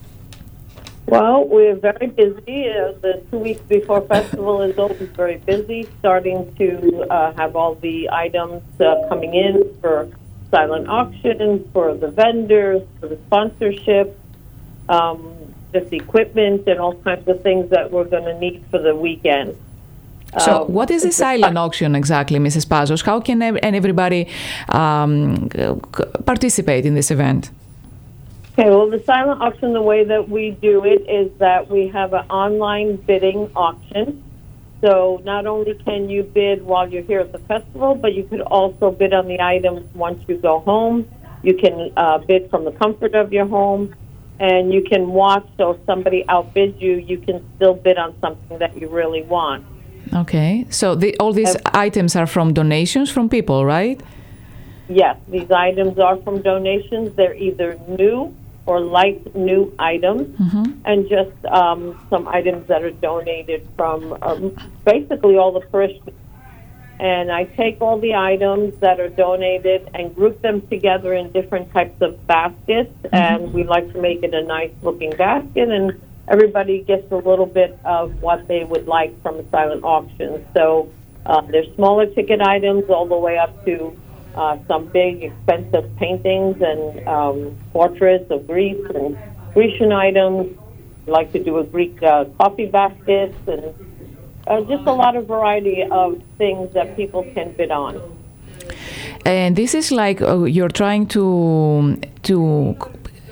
Well, we're very busy. Uh, the two weeks before festival is always very busy, starting to uh, have all the items uh, coming in for silent auction, for the vendors, for the sponsorship, um, just equipment and all kinds of things that we're going to need for the weekend. So what is a silent auction exactly, Missus Pazos? How can everybody um, participate in this event? Okay, well, the silent auction, the way that we do it is that we have an online bidding auction. So not only can you bid while you're here at the festival, but you could also bid on the items once you go home. You can uh, bid from the comfort of your home, and you can watch. So if somebody outbids you, you can still bid on something that you really want. Okay, so the, all these uh, items are from donations from people, right? Yes, these items are from donations. They're either new or like new items, mm-hmm. and just um, some items that are donated from um, basically all the parishioners. And I take all the items that are donated and group them together in different types of baskets, mm-hmm. and we like to make it a nice looking basket, and everybody gets a little bit of what they would like from a silent auction. So uh, there's smaller ticket items all the way up to Uh, some big, expensive paintings and um, portraits of Greece and Grecian items. We like to do a Greek uh, coffee basket and uh, just a lot of variety of things that people can bid on. And this is like uh, you're trying to to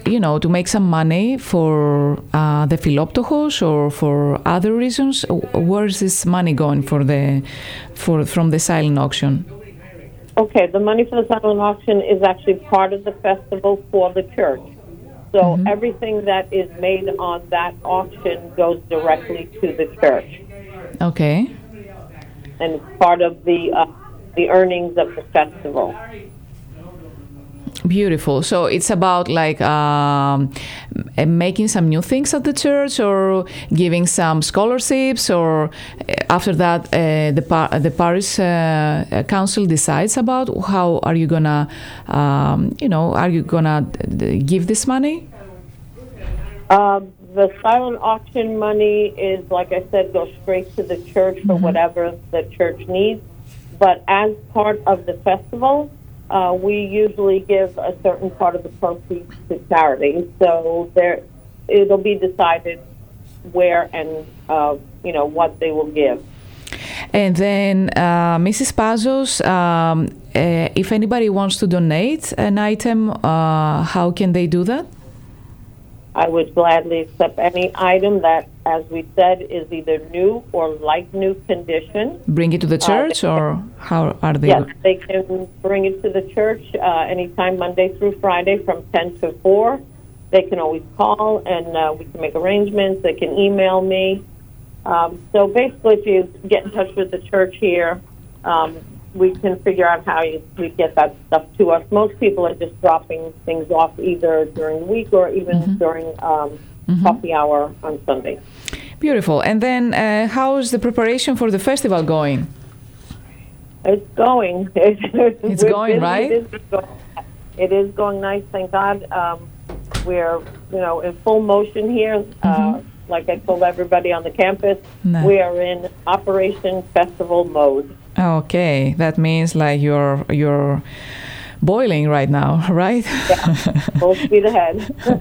you know, to make some money for uh, the Philoptochos or for other reasons? Where is this money going for the for from the silent auction? Okay, the money for the silent auction is actually part of the festival for the church. So mm-hmm. everything that is made on that auction goes directly to the church. Okay. And it's part of the uh, the earnings of the festival. Beautiful. So it's about like um, making some new things at the church, or giving some scholarships, or after that uh, the par- the parish uh, council decides about how are you gonna, um, you know, are you gonna give this money? Uh, the silent auction money is, like I said, goes straight to the church for mm-hmm. whatever the church needs. But as part of the festival, Uh, we usually give a certain part of the proceeds to charity, so there it'll be decided where and uh, you know what they will give. And then, uh, Missus Pazos, um, uh, if anybody wants to donate an item, uh, how can they do that? I would gladly accept any item that, as we said, is either new or like new condition. Bring it to the church, uh, or how are they? Yes, they can bring it to the church uh, anytime, Monday through Friday, from ten to four. They can always call, and uh, we can make arrangements. They can email me. Um, so basically, if you get in touch with the church here, um, we can figure out how you, we get that stuff to us. Most people are just dropping things off either during the week or even mm-hmm. during um, mm-hmm. coffee hour on Sunday. Beautiful. And then uh, how is the preparation for the festival going? It's going. It's going, busy. Right? It is going. It is going nice, thank God. Um, we're, you know, in full motion here. Mm-hmm. Uh, like I told everybody on the campus, no. we are in Operation Festival mode. Okay, that means like you're you're boiling right now, right? Yeah, full speed ahead.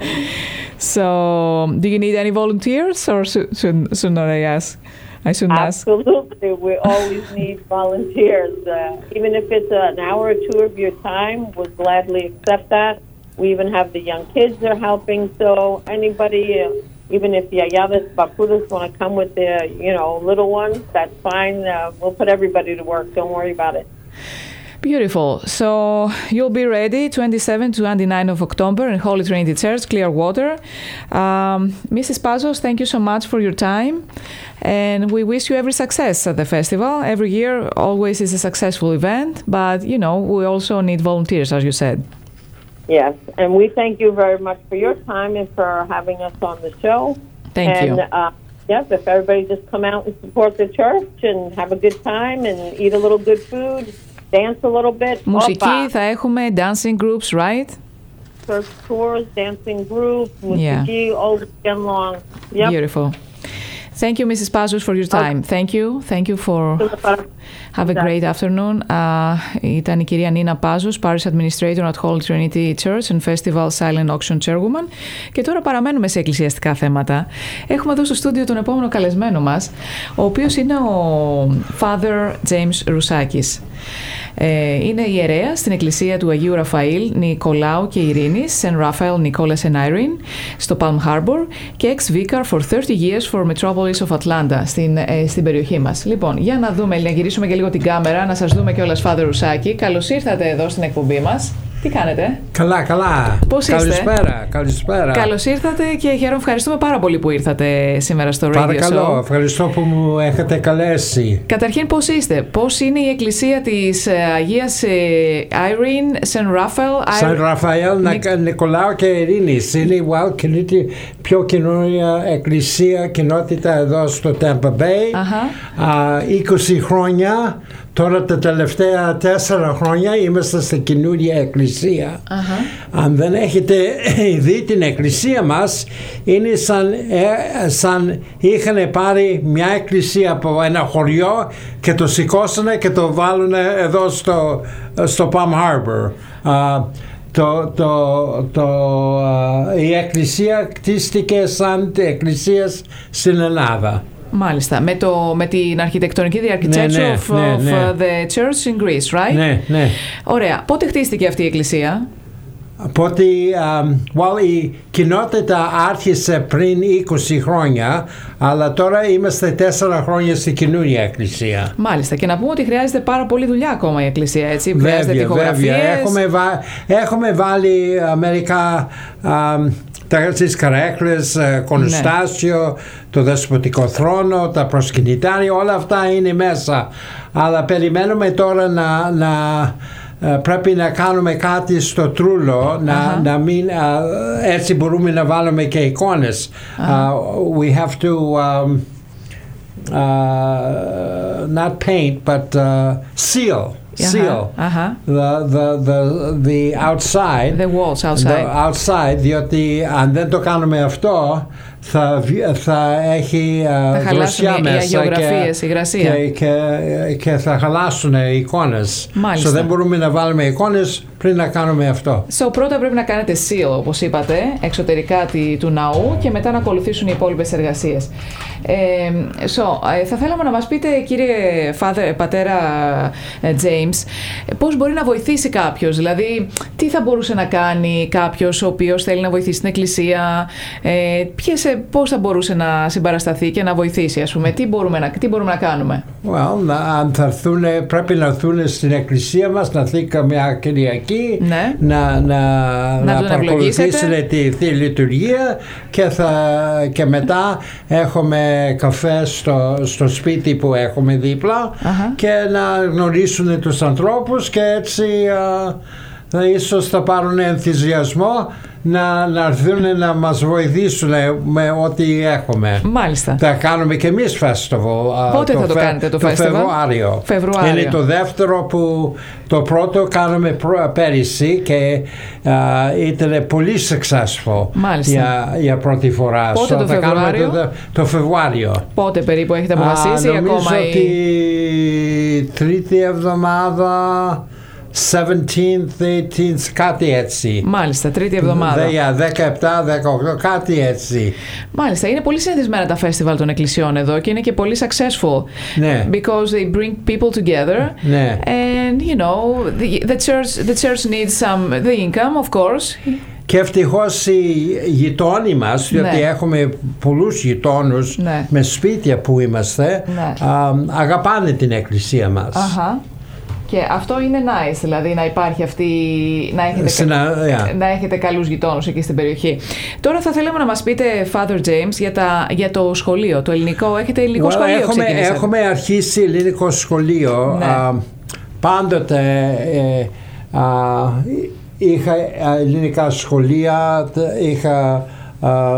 So, do you need any volunteers, or should should, should not I ask? I shouldn't ask. Absolutely, we always need volunteers. Uh, even if it's an hour or two of your time, we'll gladly accept that. We even have the young kids that are helping. So anybody. Uh, Even if yayadas, papudas want to come with their, you know, little ones, that's fine. Uh, we'll put everybody to work. Don't worry about it. Beautiful. So you'll be ready twenty-seventh to twenty-ninth of October in Holy Trinity Church, Clearwater. Um, Missus Pazos, thank you so much for your time. And we wish you every success at the festival. Every year always is a successful event. But, you know, we also need volunteers, as you said. Yes, and we thank you very much for your time and for having us on the show. Thank and, you. Uh, yes, if everybody just come out and support the church and have a good time and eat a little good food, dance a little bit. Μουσική θα έχουμε, dancing groups, right? Church tours, dancing groups, μουσική yeah. all weekend long. Yep. Beautiful. Thank you, Missus Pazos, for your time. Okay. Thank you. Thank you for... Have a great afternoon. Uh, ήταν η κυρία Νίνα Πάζος, Parish Administrator at Holy Trinity Church and Festival Silent Auction Chairwoman. Και τώρα παραμένουμε σε εκκλησιαστικά θέματα. Έχουμε εδώ στο στούντιο τον επόμενο καλεσμένο μας, ο οποίος είναι ο Father James Rousakis. Ε, είναι ιερέας στην εκκλησία του Αγίου Ραφαήλ Νικολάου και Ειρήνης, Saint Raphael, Nicholas and Irene, στο Palm Harbor, και ex-vicar for thirty years for Metropolis of Atlanta, στην, ε, στην περιοχή μας. Λοιπόν, για να δούμε, να γυρίσουμε και λίγο την κάμερα, να σας δούμε κιόλας, Father Rousakis. Καλώς ήρθατε εδώ στην εκπομπή μας. Τι κάνετε? Καλά, καλά. Πώς είστε? Καλησπέρα, καλησπέρα. Καλώς ήρθατε και χαίρομαι, ευχαριστούμε πάρα πολύ που ήρθατε σήμερα στο Radio Show. Παρακαλώ, ευχαριστώ που μου έχετε καλέσει. Καταρχήν, πώς είστε? Πώς είναι η εκκλησία της Αγίας Irene, Saint Raphael? Saint Raphael, Νικ... Νικολάου και Ειρήνης. Είναι wow, η πιο καινούργια εκκλησία, κοινότητα εδώ στο Tampa Bay. Uh-huh. Uh, είκοσι χρόνια. Τώρα τα τελευταία τέσσερα χρόνια είμαστε στην καινούργια εκκλησία. Uh-huh. Αν δεν έχετε δει την εκκλησία μας, είναι σαν, ε, σαν είχαν πάρει μια εκκλησία από ένα χωριό και το σηκώσανε και το βάλουν εδώ στο, στο Palm Harbor. Uh, το, το, το, uh, η εκκλησία κτίστηκε σαν εκκλησία στην Ελλάδα. Μάλιστα, με, το, με την αρχιτεκτονική the architecture ναι, ναι, of, ναι, of ναι. the church in Greece, right? Ναι, ναι. Ωραία. Πότε χτίστηκε αυτή η εκκλησία? Οπότε um, well, η κοινότητα άρχισε πριν είκοσι χρόνια, αλλά τώρα είμαστε τέσσερα χρόνια στην καινούργια εκκλησία. Μάλιστα, και να πούμε ότι χρειάζεται πάρα πολύ δουλειά ακόμα η εκκλησία, έτσι. Βέβαια, βέβαια. Έχουμε, βα... έχουμε βάλει μερικά um, τις καρέκλες, κονοστάσιο, ναι. το δεσποτικό θρόνο, τα προσκυνητάρια, όλα αυτά είναι μέσα. Αλλά περιμένουμε τώρα να, να πρέπει να κάνουμε κάτι στο τρούλο, να, uh-huh. να μην, uh, έτσι μπορούμε να βάλουμε και εικόνες. Uh-huh. Uh, we have to um, uh, not paint, but uh, seal. seal uh-huh. Uh-huh. The, the, the, the outside, the walls outside. The outside, διότι αν δεν το κάνουμε αυτό θα, θα έχει uh, γροσιά μέσα και, και, και, και θα χαλάσουν οι εικόνες. Μάλιστα. So δεν μπορούμε να βάλουμε εικόνες πριν να κάνουμε αυτό. So, πρώτα πρέπει να κάνετε seal, όπως είπατε, εξωτερικά του ναού και μετά να ακολουθήσουν οι υπόλοιπες εργασίες. Ε, so, θα θέλαμε να μας πείτε, κύριε Father, πατέρα James, πώς μπορεί να βοηθήσει κάποιος, δηλαδή τι θα μπορούσε να κάνει κάποιος ο οποίος θέλει να βοηθήσει την εκκλησία, ε, ποιες, πώς θα μπορούσε να συμπαρασταθεί και να βοηθήσει, ας πούμε, τι μπορούμε να, τι μπορούμε να κάνουμε. Well, αν θα έρθουν, πρέπει να έρθουν στην εκκλησία μας, να δει καμιά Κυριακή, ναι. να, να, να, να παρακολουθήσουν τη Θεία Λειτουργία και, θα, και μετά έχουμε καφέ στο, στο σπίτι που έχουμε δίπλα uh-huh. και να γνωρίσουν τους ανθρώπους και έτσι uh, ίσως θα πάρουν ενθουσιασμό να, να έρθουν να μας βοηθήσουν με ό,τι έχουμε. Μάλιστα. Θα κάνουμε και εμείς festival. Πότε το θα το φε, κάνετε το, το festival? Φεβρουάριο. Φεβρουάριο. Είναι το δεύτερο που το πρώτο κάναμε πέρυσι και uh, ήταν πολύ successful. Μάλιστα. Για, για πρώτη φορά. Πότε so, το θα Φεβρουάριο? Το, το Φεβρουάριο. Πότε περίπου έχετε αποφασίσει? Uh, νομίζω ακόμα ότι η... τρίτη εβδομάδα seventeenth, eighteenth, κάτι έτσι. Μάλιστα, τρίτη εβδομάδα. δεκαεπτά, δεκαοκτώ, κάτι έτσι. Μάλιστα, είναι πολύ συνηθισμένα τα φεστιβάλ των εκκλησιών εδώ και είναι και πολύ successful. Ναι. Because they bring people together. Ναι. And, you know, the, the, church, the church needs some, the income, of course. Και ευτυχώς οι γειτόνοι μας, διότι ναι. έχουμε πολλούς γειτόνους ναι. με σπίτια που είμαστε, ναι. α, αγαπάνε την εκκλησία μας. Αχα. Και αυτό είναι nice, δηλαδή να υπάρχει αυτή, να έχετε, Συνα, yeah. να έχετε καλούς γειτόνους εκεί στην περιοχή. Τώρα θα θέλαμε να μας πείτε, Father James, για, τα, για το σχολείο, το ελληνικό. Έχετε ελληνικό well, σχολείο? Έχουμε, έχουμε αρχίσει ελληνικό σχολείο. Ναι. Α, πάντοτε ε, α, είχα ελληνικά σχολεία, είχα α,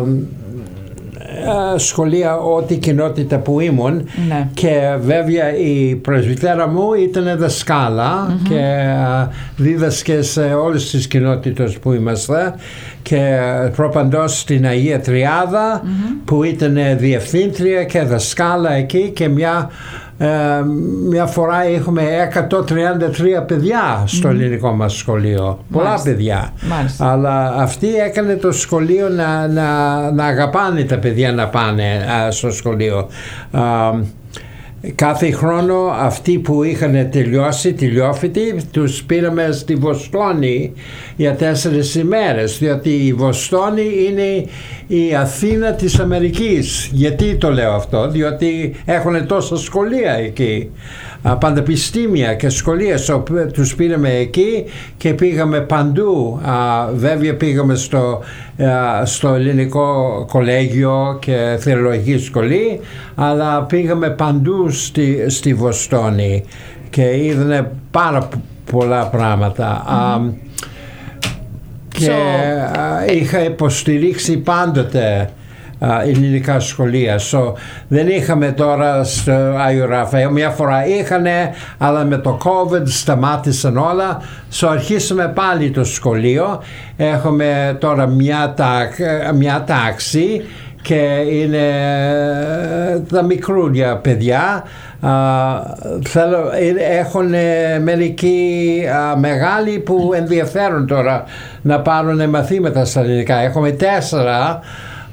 σχολεία ό,τι κοινότητα που ήμουν ναι. και βέβαια η πρεσβυτέρα μου ήταν δασκάλα mm-hmm. και uh, δίδασκε σε όλες τις κοινότητες που είμαστε και προπαντός στην Αγία Τριάδα mm-hmm. που ήταν διευθύντρια και δασκάλα εκεί και μια Ε, μια φορά έχουμε εκατόν τριάντα τρία παιδιά στο mm. ελληνικό μας σχολείο. Πολλά Μάλιστα. παιδιά. Μάλιστα. Αλλά αυτή έκανε το σχολείο να, να, να αγαπάνε τα παιδιά να πάνε α, στο σχολείο. Α, κάθε χρόνο αυτοί που είχαν τελειώσει, τελειόφοιτοι, τους πήραμε στη Βοστόνη για τέσσερις ημέρες, διότι η Βοστόνη είναι η Αθήνα της Αμερικής. Γιατί το λέω αυτό? Διότι έχουν τόσα σχολεία εκεί, πανεπιστήμια και σχολεία. So, τους πήραμε εκεί και πήγαμε παντού. Βέβαια πήγαμε στο, στο ελληνικό κολέγιο και θεολογική σχολή, αλλά πήγαμε παντού στη, στη Βοστόνη και είδανε πάρα πολλά πράγματα. Mm-hmm. Και so, είχα υποστηρίξει πάντοτε uh, ελληνικά σχολεία. So, δεν είχαμε τώρα στο Άγιο Ραφαήλ. Μια φορά είχανε, αλλά με το COVID σταμάτησαν όλα. So, αρχίσαμε πάλι το σχολείο. Έχουμε τώρα μια, τάξ, μια τάξη και είναι τα μικρούλια παιδιά. Uh, θέλω, έχουν μερικοί uh, μεγάλοι που ενδιαφέρουν τώρα να πάρουν μαθήματα στα ελληνικά. Έχουμε τέσσερα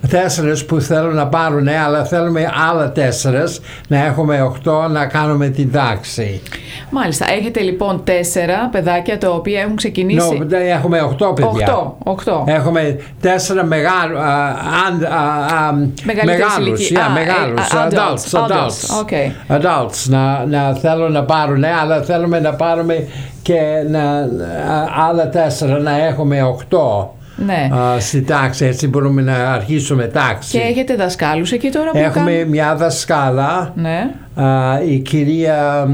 τέσσερις που θέλουν να πάρουν, αλλά θέλουμε άλλα τέσσερις, να έχουμε οκτώ να κάνουμε την τάξη. Μάλιστα. Έχετε λοιπόν τέσσερα παιδάκια τα οποία έχουν ξεκινήσει. No, έχουμε οκτώ παιδιά. Οκτώ, οκτώ. Έχουμε τέσσερα μεγάλου, uh, uh, uh, μεγάλους, yeah, ah, μεγάλους, uh, adults, adults, adults, okay. adults να, να θέλουν να πάρουν, αλλά θέλουμε να πάρουμε και να, uh, άλλα τέσσερα, να έχουμε οκτώ. Ναι. Uh, στη τάξη, έτσι μπορούμε να αρχίσουμε τάξη. Και έχετε δασκάλους εκεί τώρα που έχουμε κάνουν... μια δασκάλα, ναι. uh, η κυρία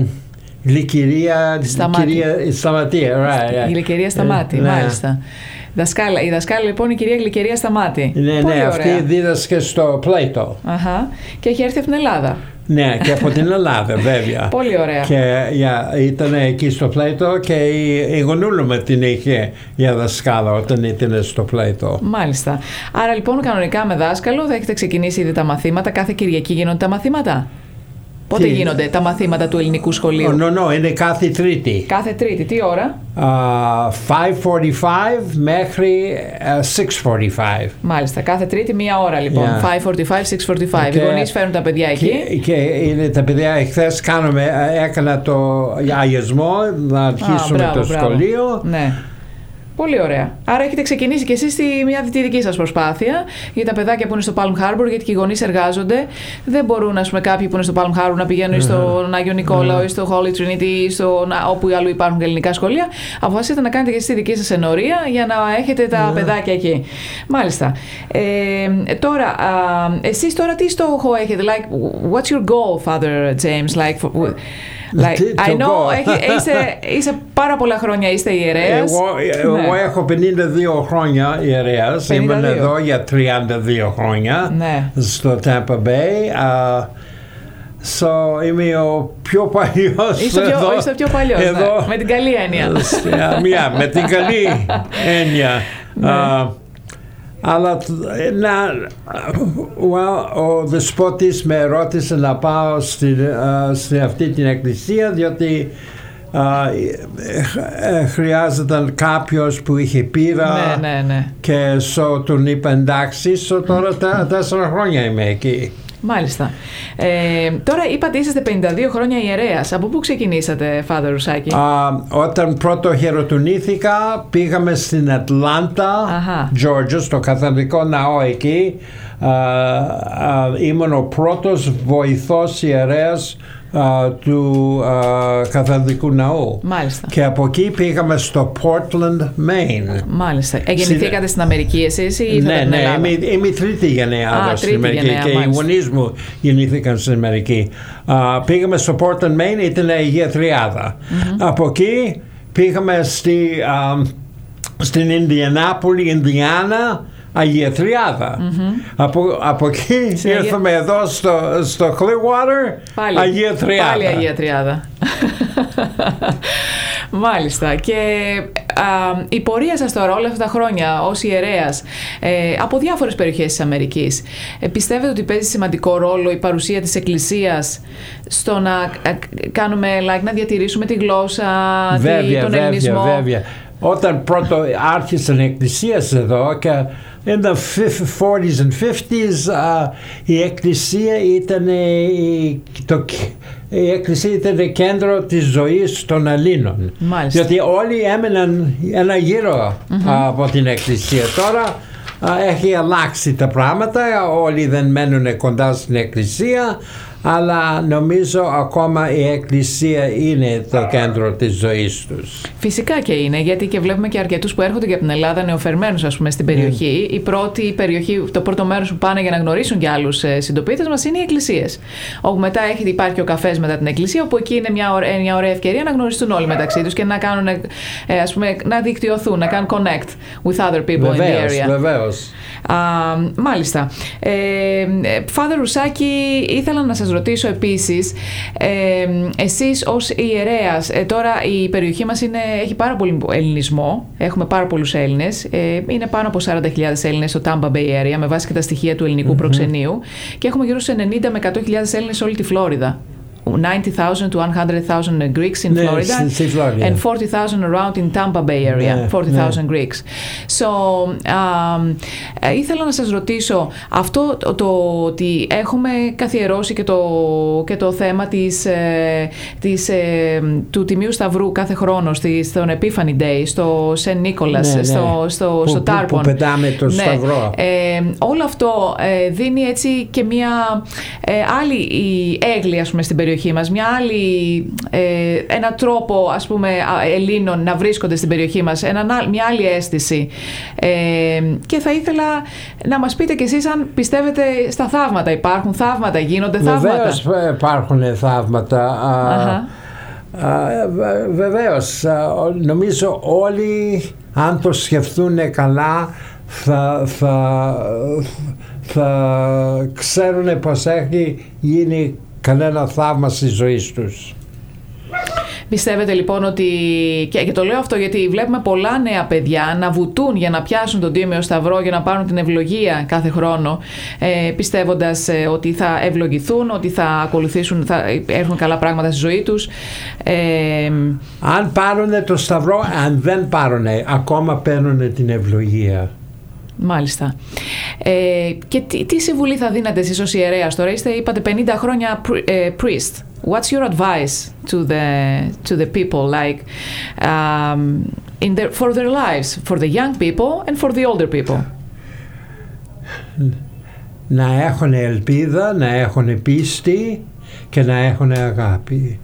Γλυκερία Σταματή. Η Γλυκερία Σταμάτη, ναι. Μάλιστα. Δασκάλα. Η δασκάλα λοιπόν η κυρία Γλυκερία Σταμάτη. Ναι, Πολύ ναι, ωραία. αυτή δίδασκε στο Πλέιτο. Αχα. Και έχει έρθει από την Ελλάδα. Ναι, και από την Ελλάδα βέβαια. Πολύ ωραία. Και yeah, ήταν εκεί στο Πλέιτο και η, η γονούλα με την είχε για δασκάλα όταν ήταν στο Πλέιτο. Μάλιστα. Άρα λοιπόν κανονικά με δάσκαλο θα έχετε ξεκινήσει ήδη τα μαθήματα. Κάθε Κυριακή γίνονται τα μαθήματα. Πότε τι? Γίνονται τα μαθήματα του ελληνικού σχολείου? No, no, είναι κάθε Τρίτη. Κάθε Τρίτη, τι ώρα? Uh, πέντε και φορτά πέντε μέχρι uh, έξι και φορτά πέντε. Μάλιστα, κάθε Τρίτη μία ώρα λοιπόν. Yeah. πέντε και φορτά πέντε, έξι και φορτά πέντε. Και, οι γονείς φέρνουν τα παιδιά εκεί. Και, και είναι τα παιδιά, εχθές κάνουμε, έκανα το αγιασμό να αρχίσουμε ah, μπράβο, το μπράβο. σχολείο. Ναι. Πολύ ωραία. Άρα έχετε ξεκινήσει και εσείς τη, μια, τη δική σας προσπάθεια για τα παιδάκια που είναι στο Palm Harbor, γιατί και οι γονείς εργάζονται. Δεν μπορούν, ας πούμε, κάποιοι που είναι στο Palm Harbor να πηγαίνουν mm-hmm. στον Άγιο Νικόλαο mm-hmm. ή στο Holy Trinity ή στο, όπου αλλού υπάρχουν ελληνικά σχολεία. Αποφασίσετε να κάνετε και εσείς τη δική σας ενορία για να έχετε τα mm-hmm. παιδάκια εκεί. Μάλιστα. Ε, τώρα, α, εσείς τώρα τι στόχο έχετε? Like, what's your goal, Father James? Like, for, Like, I know, είσαι, είσαι πάρα πολλά χρόνια είστε ιερέας. Εγώ, ναι. εγώ έχω πενήντα δύο χρόνια ιερέας. Ήμουν εδώ για τριάντα δύο χρόνια ναι. στο Tampa Bay. Uh, so, είμαι ο πιο παλιός είστε εδώ. Πιο, είστε πιο παλιός, εδώ, ναι. Με την καλή έννοια. yeah, με την καλή έννοια. ναι. uh, Αλλά να, well, ο δεσπότης με ρώτησε να πάω στην, uh, στην αυτή την εκκλησία, διότι uh, χρειάζονταν κάποιος που είχε πείρα ναι, ναι, ναι. και so, τον είπα εντάξει, so, τώρα τα, τέσσερα χρόνια είμαι εκεί. Μάλιστα. Ε, τώρα είπατε είσαστε πενήντα δύο χρόνια ιερέας. Από πού ξεκινήσατε, Father Roussaki? Uh, όταν πρώτο χαιρετονήθηκα πήγαμε στην Ατλάντα, Georgia, στο καθολικό ναό εκεί. Uh, uh, ήμουν ο πρώτος βοηθός ιερέας Uh, του uh, καθολικού ναού. Μάλιστα. Και από εκεί πήγαμε στο Portland, Maine. Μάλιστα. Εγεννηθήκατε στην... στην Αμερική εσείς ή ήρθατε ναι, στην ναι, Ελλάδα? είμαι, είμαι τρίτη γενεάδα στην Αμερική γενναία, και μάλιστα. Οι γονείς μου γεννήθηκαν στην Αμερική. Uh, πήγαμε στο Portland, Maine, ήταν Αγία Τριάδα. Mm-hmm. Από εκεί πήγαμε στη, uh, στην Ινδιανάπολη, Ινδιάνα, Αγία Τριάδα. Mm-hmm. Από, από εκεί σε ήρθαμε Αγία... εδώ στο, στο Clearwater, πάλι, Αγία Τριάδα. Πάλι Αγία Τριάδα. Μάλιστα. Και α, η πορεία σας τώρα όλα αυτά τα χρόνια ως ιερέας ε, από διάφορες περιοχές της Αμερικής, ε, πιστεύετε ότι παίζει σημαντικό ρόλο η παρουσία της Εκκλησίας στο να α, κάνουμε, like, να διατηρήσουμε τη γλώσσα, βέβαια, τη, τον βέβαια, ελληνισμό? Βέβαια. Όταν πρώτο άρχισαν οι εκκλησίες εδώ και in the forties and fifties uh, η εκκλησία ήταν το, η εκκλησία ήταν κέντρο της ζωής των Ελλήνων. Μάλιστα. Διότι όλοι έμεναν ένα γύρο mm-hmm. uh, από την εκκλησία. Τώρα uh, έχει αλλάξει τα πράγματα, όλοι δεν μένουν κοντά στην εκκλησία, αλλά νομίζω ακόμα η εκκλησία είναι το κέντρο της ζωής τους. Φυσικά και είναι, γιατί και βλέπουμε και αρκετούς που έρχονται και από την Ελλάδα νεοφερμένους, ας πούμε, στην περιοχή. Mm. Η πρώτη περιοχή, το πρώτο μέρος που πάνε για να γνωρίσουν και άλλους συντοπίτες μας είναι οι εκκλησίες. Όπου μετά έχει, υπάρχει ο καφές μετά την εκκλησία, όπου εκεί είναι μια ωραία, μια ωραία ευκαιρία να γνωριστούν όλοι μεταξύ τους και να κάνουν, ε, ας πούμε, να δικτυωθούν, να κάνουν connect with other people βεβαίως, in the area. Βεβαίως. Uh, μάλιστα. Ε, Father Roussaki, ήθελα να σας ρωτήσω επίσης, ε, εσείς ως ιερέας, ε, τώρα η περιοχή μας είναι, έχει πάρα πολύ ελληνισμό, έχουμε πάρα πολλούς Έλληνες, ε, είναι πάνω από σαράντα χιλιάδες Έλληνες στο Tampa Bay Area με βάση και τα στοιχεία του ελληνικού mm-hmm. προξενείου, και έχουμε γύρω στους ενενήντα με εκατό χιλιάδες Έλληνες σε όλη τη Φλόριδα. ninety thousand to one hundred thousand Greeks in ναι, Florida στη Florida. and forty thousand around in Tampa Bay area, ναι, forty thousand ναι. Greeks. So, um, ήθελα να σας ρωτήσω αυτό το, το ότι έχουμε καθιερώσει και το, και το θέμα της, ε, της, ε, του Τιμίου Σταυρού κάθε χρόνο στη, στον Epiphany Day, στο Saint Nicholas, ναι, ναι. στο, στο, που, στο Tarpon. Που, που πετάμε το ναι. σταυρό. Ε, όλο αυτό ε, δίνει έτσι και μια ε, άλλη έγκλη, ας πούμε, στην περιοχή μας, μια άλλη, ε, ένα τρόπο, ας πούμε, Ελλήνων να βρίσκονται στην περιοχή μας, ένα, μια άλλη αίσθηση. Ε, και θα ήθελα να μας πείτε κι εσείς αν πιστεύετε στα θαύματα. Υπάρχουν θαύματα, γίνονται θαύματα? Βεβαίως υπάρχουν θαύματα. Uh, uh, βεβαίως, uh, νομίζω όλοι, αν το σκεφτούν καλά, θα, θα, θα ξέρουν πως έχει γίνει κανένα θαύμα στη ζωή τους. Πιστεύετε λοιπόν ότι, και το λέω αυτό γιατί βλέπουμε πολλά νέα παιδιά να βουτούν για να πιάσουν τον Τίμιο Σταυρό, για να πάρουν την ευλογία κάθε χρόνο, ε, πιστεύοντας ε, ότι θα ευλογηθούν, ότι θα ακολουθήσουν, θα έρθουν καλά πράγματα στη ζωή τους. Ε, αν πάρουν το Σταυρό, αν δεν πάρουν, ακόμα παίρνουν την ευλογία. Μάλιστα. Ε, και τι, τι συμβουλή θα δίνατε εσείς ως ιερέας τώρα? Είστε, είπατε, πενήντα χρόνια priest. What's your advice to the to the people, like um, in their for their lives, for the young people and for the older people? Να έχουν ελπίδα, να έχουν πίστη και να έχουν αγάπη.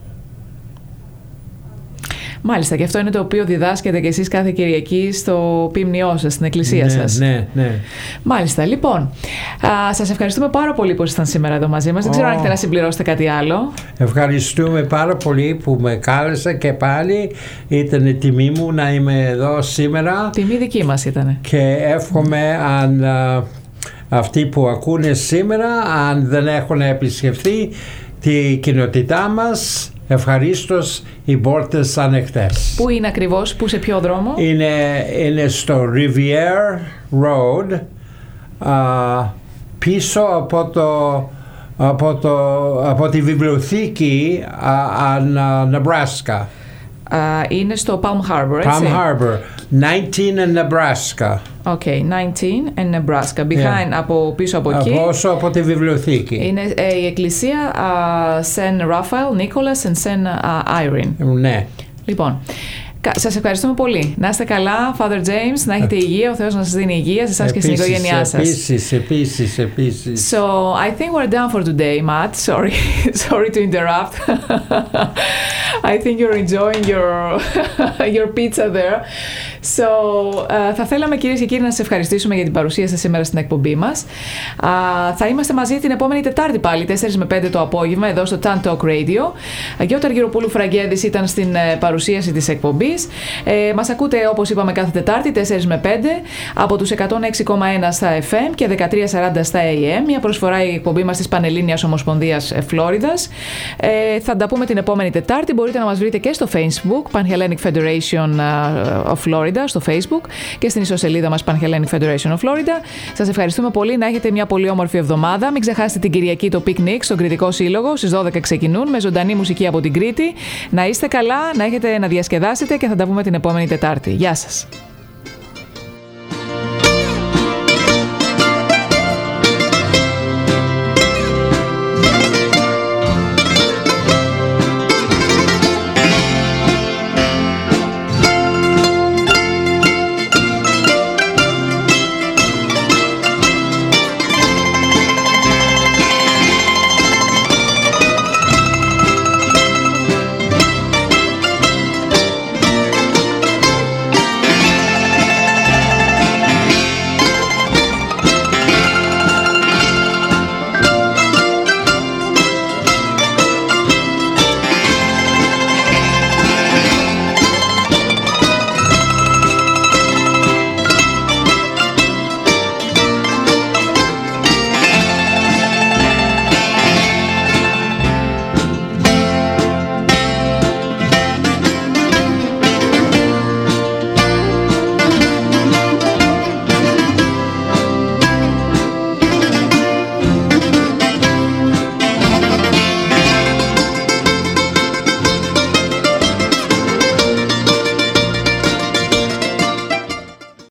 Μάλιστα, και αυτό είναι το οποίο διδάσκετε και εσείς κάθε Κυριακή στο ποιμνιό σας, στην εκκλησία ναι, σας. Ναι, ναι. Μάλιστα, λοιπόν, α, σας ευχαριστούμε πάρα πολύ που ήσασταν σήμερα εδώ μαζί μας. Oh. Δεν ξέρω αν έχετε να συμπληρώσετε κάτι άλλο. Ευχαριστούμε πάρα πολύ που με κάλεσα και πάλι. Ήταν τιμή μου να είμαι εδώ σήμερα. Τιμή δική μας ήταν. Και εύχομαι αν α, αυτοί που ακούνε σήμερα, αν δεν έχουν επισκεφθεί τη κοινότητά μας, ευχαρίστως, οι πόρτες ανοιχτές. Πού είναι ακριβώς, πού, σε ποιο δρόμο? Είναι, είναι στο Riviera Road, uh, πίσω από, το, από, το, από τη βιβλιοθήκη uh, uh, Nebraska. Uh, είναι στο Palm Harbor, έτσι? Palm Harbor, nineteen in Nebraska. Okay, nineteen in Nebraska. Behind, yeah. από πίσω από εκεί. Από όσο από τη βιβλιοθήκη. Είναι ε, η εκκλησία uh, Saint Raphael, Nicholas and Saint uh, Irene. Ναι. Λοιπόν, σας ευχαριστούμε πολύ. Να είστε καλά, Father James, να έχετε υγεία, ο Θεός να σας δίνει υγεία σε εσάς και στην οικογένειά σας. Επίσης, επίσης, επίσης. So, I think we're done for today, Matt. Sorry, sorry to interrupt. I think you're enjoying your, your pizza there. So, uh, θα θέλαμε, κυρίες και κύριοι, να σας ευχαριστήσουμε για την παρουσία σας σήμερα στην εκπομπή μας. Uh, θα είμαστε μαζί την επόμενη Τετάρτη πάλι, τέσσερα με πέντε το απόγευμα, εδώ στο Tan Talk Radio. Γιώτα Αργυροπούλου Φραγκέδης ήταν στην uh, παρουσίαση της εκπομπής. Ε, μας ακούτε, όπως είπαμε, κάθε Τετάρτη, τέσσερα με πέντε, από τους εκατόν έξι κόμμα ένα στα εφ εμ και δεκατρία σαράντα στα έι εμ, μια προσφορά η εκπομπή μας της Πανελλήνιας Ομοσπονδίας Φλόριδας. Ε, θα τα πούμε την επόμενη Τετάρτη. Μπορείτε να μας βρείτε και στο Facebook, Pan-Hellenic Federation of Florida, στο Facebook, και στην ιστοσελίδα μας Pan-Hellenic Federation of Florida. Σας ευχαριστούμε πολύ, να έχετε μια πολύ όμορφη εβδομάδα. Μην ξεχάσετε την Κυριακή το πικνίκ στον Κρητικό Σύλλογο, στις δώδεκα ξεκινούν, με ζωντανή μουσική από την Κρήτη. Να είστε καλά, να έχετε να διασκεδάσετε και θα τα πούμε την επόμενη Τετάρτη. Γεια σας.